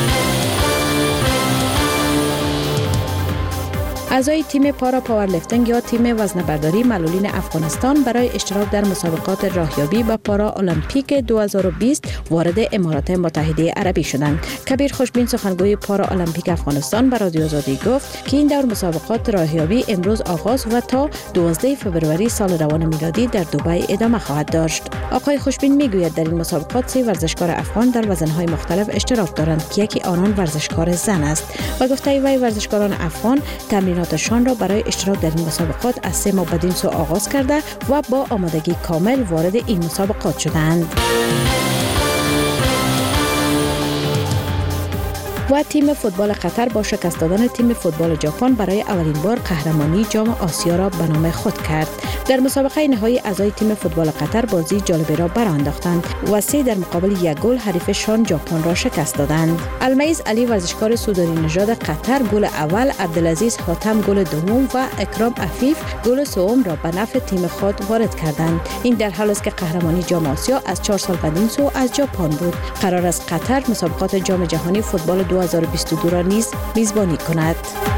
اعضای تیم پارا پاورلیفتینگ یا تیم وزنه‌برداری معلولین افغانستان برای اشتراک در مسابقات راهیابی به پارا المپیک دو هزار و بیست وارد امارات متحده عربی شدند. کبیر خوشبین سخنگوی پارا المپیک افغانستان به رادیو آزادی گفت که این دور مسابقات راهیابی امروز آغاز و تا دوازده فوریه سال روان میلادی در دبی ادامه خواهد داشت. آقای خوشبین میگوید در این مسابقات سه ورزشکار افغان در وزن‌های مختلف اشتراک دارند که یکی آنان ورزشکار زن است و گفته وی ورزشکاران افغان تمریناتشان را برای اشتراک در این مسابقات از سه ماه بدین سو آغاز کرده و با آمادگی کامل وارد این مسابقات شدند. و تیم فوتبال قطر با شکست دادن تیم فوتبال ژاپن برای اولین بار قهرمانی جام آسیا را به نام خود کرد. در مسابقه نهایی اعضای تیم فوتبال قطر بازی جالبی را برانداختند و سه در مقابل یک گل حریفشان ژاپن را شکست دادند. المعیز علی ورزشکار سوداری نژاد قطر گل اول، عبدالعزیز حاتم گل دوم و اکرام عفیف گل سوم را به نفع تیم خود وارد کردند. این در حالی است که قهرمانی جام آسیا از چهار سال بدین سو از ژاپن بود. قرار است قطر مسابقات جام جهانی فوتبال دو هزار و بیست و دو را نیز میزبانی کند.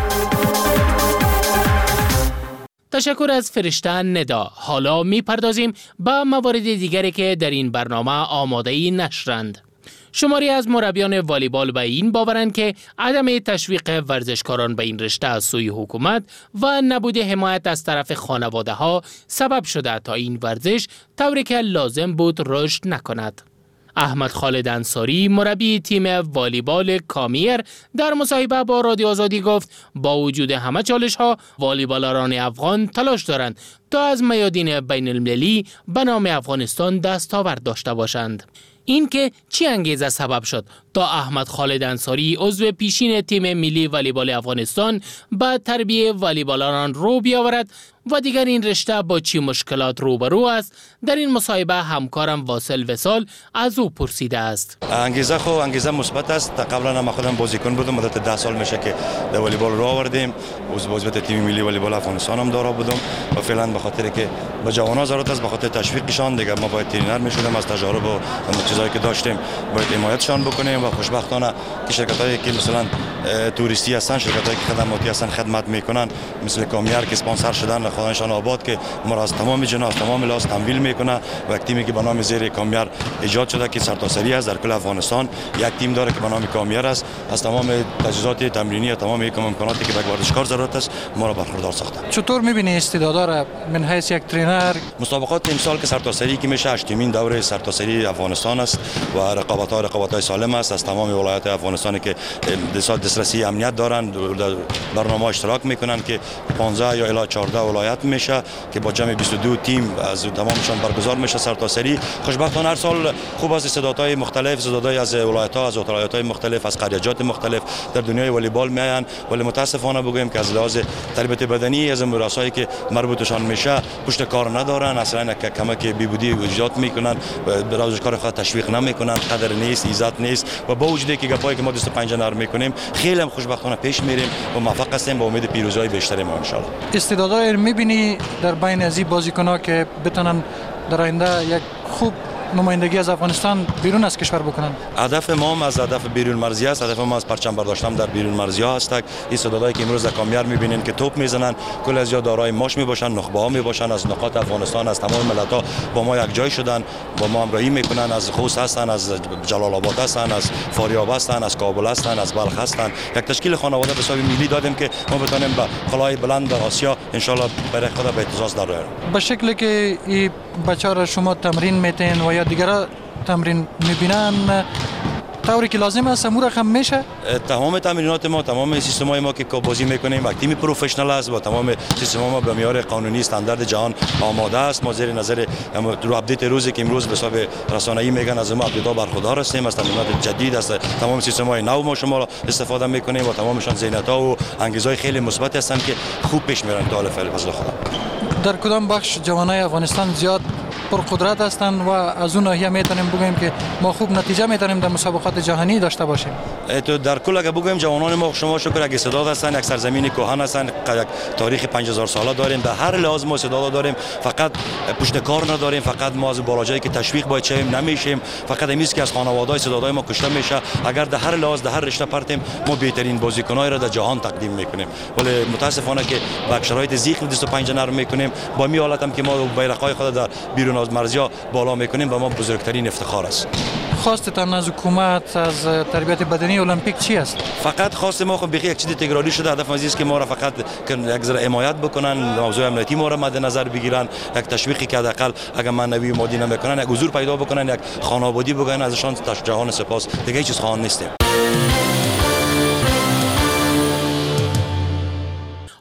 تشکر از فرشته ندا. حالا میپردازیم به موارد دیگری که در این برنامه آماده نشرند. شماری از مربیان والیبال به این باورند که عدم تشویق ورزشکاران به این رشته از سوی حکومت و نبود حمایت از طرف خانواده ها سبب شده تا این ورزش طوری که لازم بود رشد نکند. احمد خالد انصاری مربی تیم والیبال کامیر در مصاحبه با رادیو آزادی گفت با وجود همه چالش ها والیبالران افغان تلاش دارند تا از میادین بین المللی به نام افغانستان دستاورد داشته باشند. این که چی انگیزه سبب شد تا احمد خالد انصاری عضو پیشین تیم ملی والیبال افغانستان به تربیت والیبالران رو بیاورد و دیگر این رشته با چی مشکلات روبرو است، در این مصاحبه همکارم واصل وصال از او پرسیده است. انگیزه خو انگیزه مثبت است. قبلا هم خودم بازیکن بودم، مدت ده سال میشه که در والیبال رو آوردیم. عضو تیم ملی والیبال افغانستان هم دارا بودم و فعلا به خاطر که به جوانان ضرورت است، به خاطر تشویقشان دیگه ما باید ترینر میشدیم، از تجارب و چیزایی که داشتیم باید حمایتشان بکنیم و خوشبختانه که شرکتایی که مثلا توریستی هستن، شرکتایی که خدماتی هستن خدمت میکنن مثل کامیر که اسپانسر شدن، خدایشان آباد که ما را از تمام جنا از تمام لاس تمویل میکنه و یک تیمی که به نام زیر کامیر ایجاد شده که سرتاسری است در کل افغانستان، یک تیم داره که به نام کامیر است، از تمام تجهیزات تمرینی و تمام امکاناتی که به ورزشکار ضرورت است ما را برخوردار ساخته. چطور میبینی استعدادا را من حیث یک ترینر؟ مسابقات امسال که سرتاسری که میشه هشتمین دوره سرتاسری افغانستان است و رقابت ها رقابت های سالم است از تمام ولایات افغانستان که دسترسی امنیت دارند، برنامه اشتراک میکنن که پانزده یا الی چهارده ولایت میشه که با جمع بیست و دو تیم از تمامشان برگزار میشه سرتاسری. خوشبختانه هر سال خوب از استعدادهای مختلف، استعدادهای از ولایت ها، از ولایت‌های مختلف، از قریات مختلف در دنیای والیبال میان، ولی متاسفانه بگویم که از لحاظ تربیت بدنی از مراسایی که مربوطشان میشه پشت کار ندارن، اصلا کمک بیبودی ایجاد میکنن، ورزشکار خود تشویق نمیکنن، قدر نیست، عزت نیست و با وجودی که گپایی که ما دست پنجه نرم میکنیم خیلی هم خوشبختانه پیش میریم و موفق هستیم با امید پیروزی‌های بیشتری ما ان شاء الله. استعدادهای میبینی در بین از این بازیکن‌ها که بتونن در آینده یک خوب نمایندگی از افغانستان بیرون از کشور بکنن؟ هدف ما هم از هدف بیرون مرزی است، هدف ما از پرچم برداشتن در بیرون مرزی ها است. این استعدادایی که امروز در کامیر میبینین که توپ میزنن کل از یا دارای ماش میباشن، نخبه ها میباشن، از نقاط افغانستان از تمام ملت ها با ما یک جای شدن، با ما همراهی میکنن، از خوست هستن، از جلال آباد هستن، از فاریاب هستن، از کابل هستن، از بلخ هستن. یک تشکیل خانواده به حساب ملی دادیم که ما بتونیم به قلای بلند در آسیا ان شاء الله برای خدا به اعتزاز در بیاریم. به شکلی که این بچه‌ها شما تمرین میتین و یا دیگرها تمرین میبینن طوری که لازم است امور هم میشه؟ تمام تمرینات ما، تمام سیستم‌های ما که بازی میکنیم یک تیم پروفشنال است و تمام سیستم ما به معیار قانونی استاندارد جهان آماده است. ما زیر نظر رو آپدیت روزی که امروز به حساب رسانه‌ای میگن از ما آپدیت‌ها برخوردار هستیم، از تمرینات جدید است، تمام سیستم‌های نو ما شما استفاده میکنیم و تمامشان زینت‌ها و انگیزهای خیلی مثبت هستند که خوب پیش میرن تا حال فعل فضل خدا. در کدام بخش جوانای افغانستان زیاد پرقدرت هستند و از اون ناحیه میتونیم بگوییم که ما خوب نتیجه میتونیم در مسابقات جهانی داشته باشیم؟ تو در کل اگه بگویم جوانان ما شما شکر اگه استعداد هستن، یک سرزمین کهن هستن، یک تاریخ پنج هزار ساله داریم، در هر لحاظ ما استعداد داریم، فقط پشت کار نداریم، فقط ما از بالاجایی که تشویق باید شیم نمیشیم، فقط امیز که از خانواده‌های استعدادهای ما کشته میشه. اگر در هر لحاظ در هر رشته پرتیم ما بهترین بازیکن‌های را در جهان تقدیم میکنیم، ولی متاسفانه که با شرایط زیق بیست و پنج نرم میکنیم، با می حالت هم که ما بیرق‌های خود در بیرون از مرزها بالا میکنیم و ما بزرگترین افتخار است. خواستتان از حکومت از تربیت بدنی المپیک چی است؟ فقط خواست ما خب بخی یک چیز تکراری شده، هدف از است که ما را فقط یک ذره حمایت بکنن، موضوع امنیتی ما را مد نظر بگیرن، یک تشویقی که حداقل اگر معنوی و مادی نمیکنن یک حضور پیدا بکنن، یک خانوادگی بگن ازشان جهان سپاس، دیگه هیچ چیز خواهان نیستیم.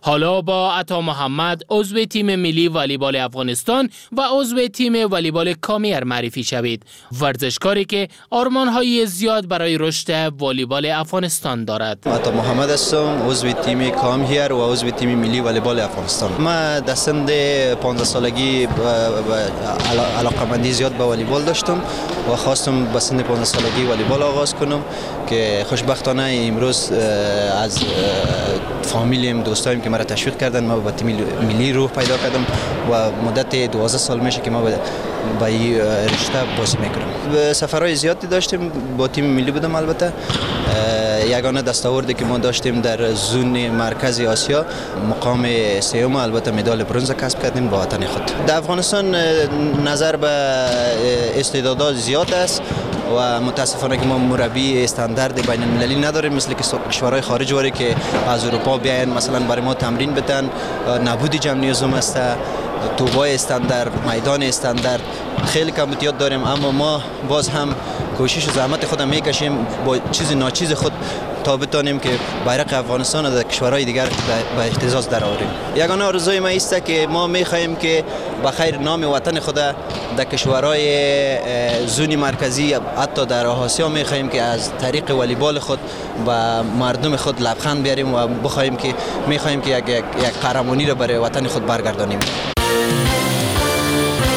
حالا با عطا محمد عضو تیم ملی والیبال افغانستان و عضو تیم والیبال کامیر معرفی شوید. ورزشکاری که آرمان‌های زیاد برای رشد والیبال افغانستان دارد. عطا محمد هستم، عضو تیم کامیر و عضو تیم ملی والیبال افغانستان. ما در سن پانزده سالگی علاقه‌مندی زیاد به والیبال داشتم و خواستم به سن پانزده سالگی والیبال آغاز کنم که خوشبختانه امروز از فامیلیم، دوستایم که مرا تشویق کردن، ما به تیم ملی روح پیدا کردم و مدت دوازده سال میشه که ما با این رشته بازی میکنم. سفرهای زیادی داشتیم، با تیم ملی بودم. البته یگانه دستاوردی که ما داشتیم در زون مرکز آسیا مقام سوم، البته مدال برنز کسب کردیم با وطن خود. در افغانستان نظر به استعدادات زیاد است و متاسفانه که ما مربی استاندارد بین المللی نداریم مثل که کشورهای خارج وری که از اروپا بیاین مثلا برای ما تمرین بدن. نبود جمعیزم است، توبای استاندارد، میدان استاندارد، خیلی کمبودیات داریم، اما ما باز هم کوشش و زحمت خودم میکشیم با چیز ناچیز خود تا بتونیم که بیرق افغانستان در کشورهای دیگر به اهتزاز درآوریم. یگانه آرزوی ما است که ما میخواهیم که به خیر نام وطن خود در کشورهای زون مرکزی، حتی در آسیا، میخواهیم که از طریق والیبال خود و مردم خود لبخند بیاریم و بخواهیم که میخواهیم که یک یک قهرمانی را برای وطن خود برگردانیم.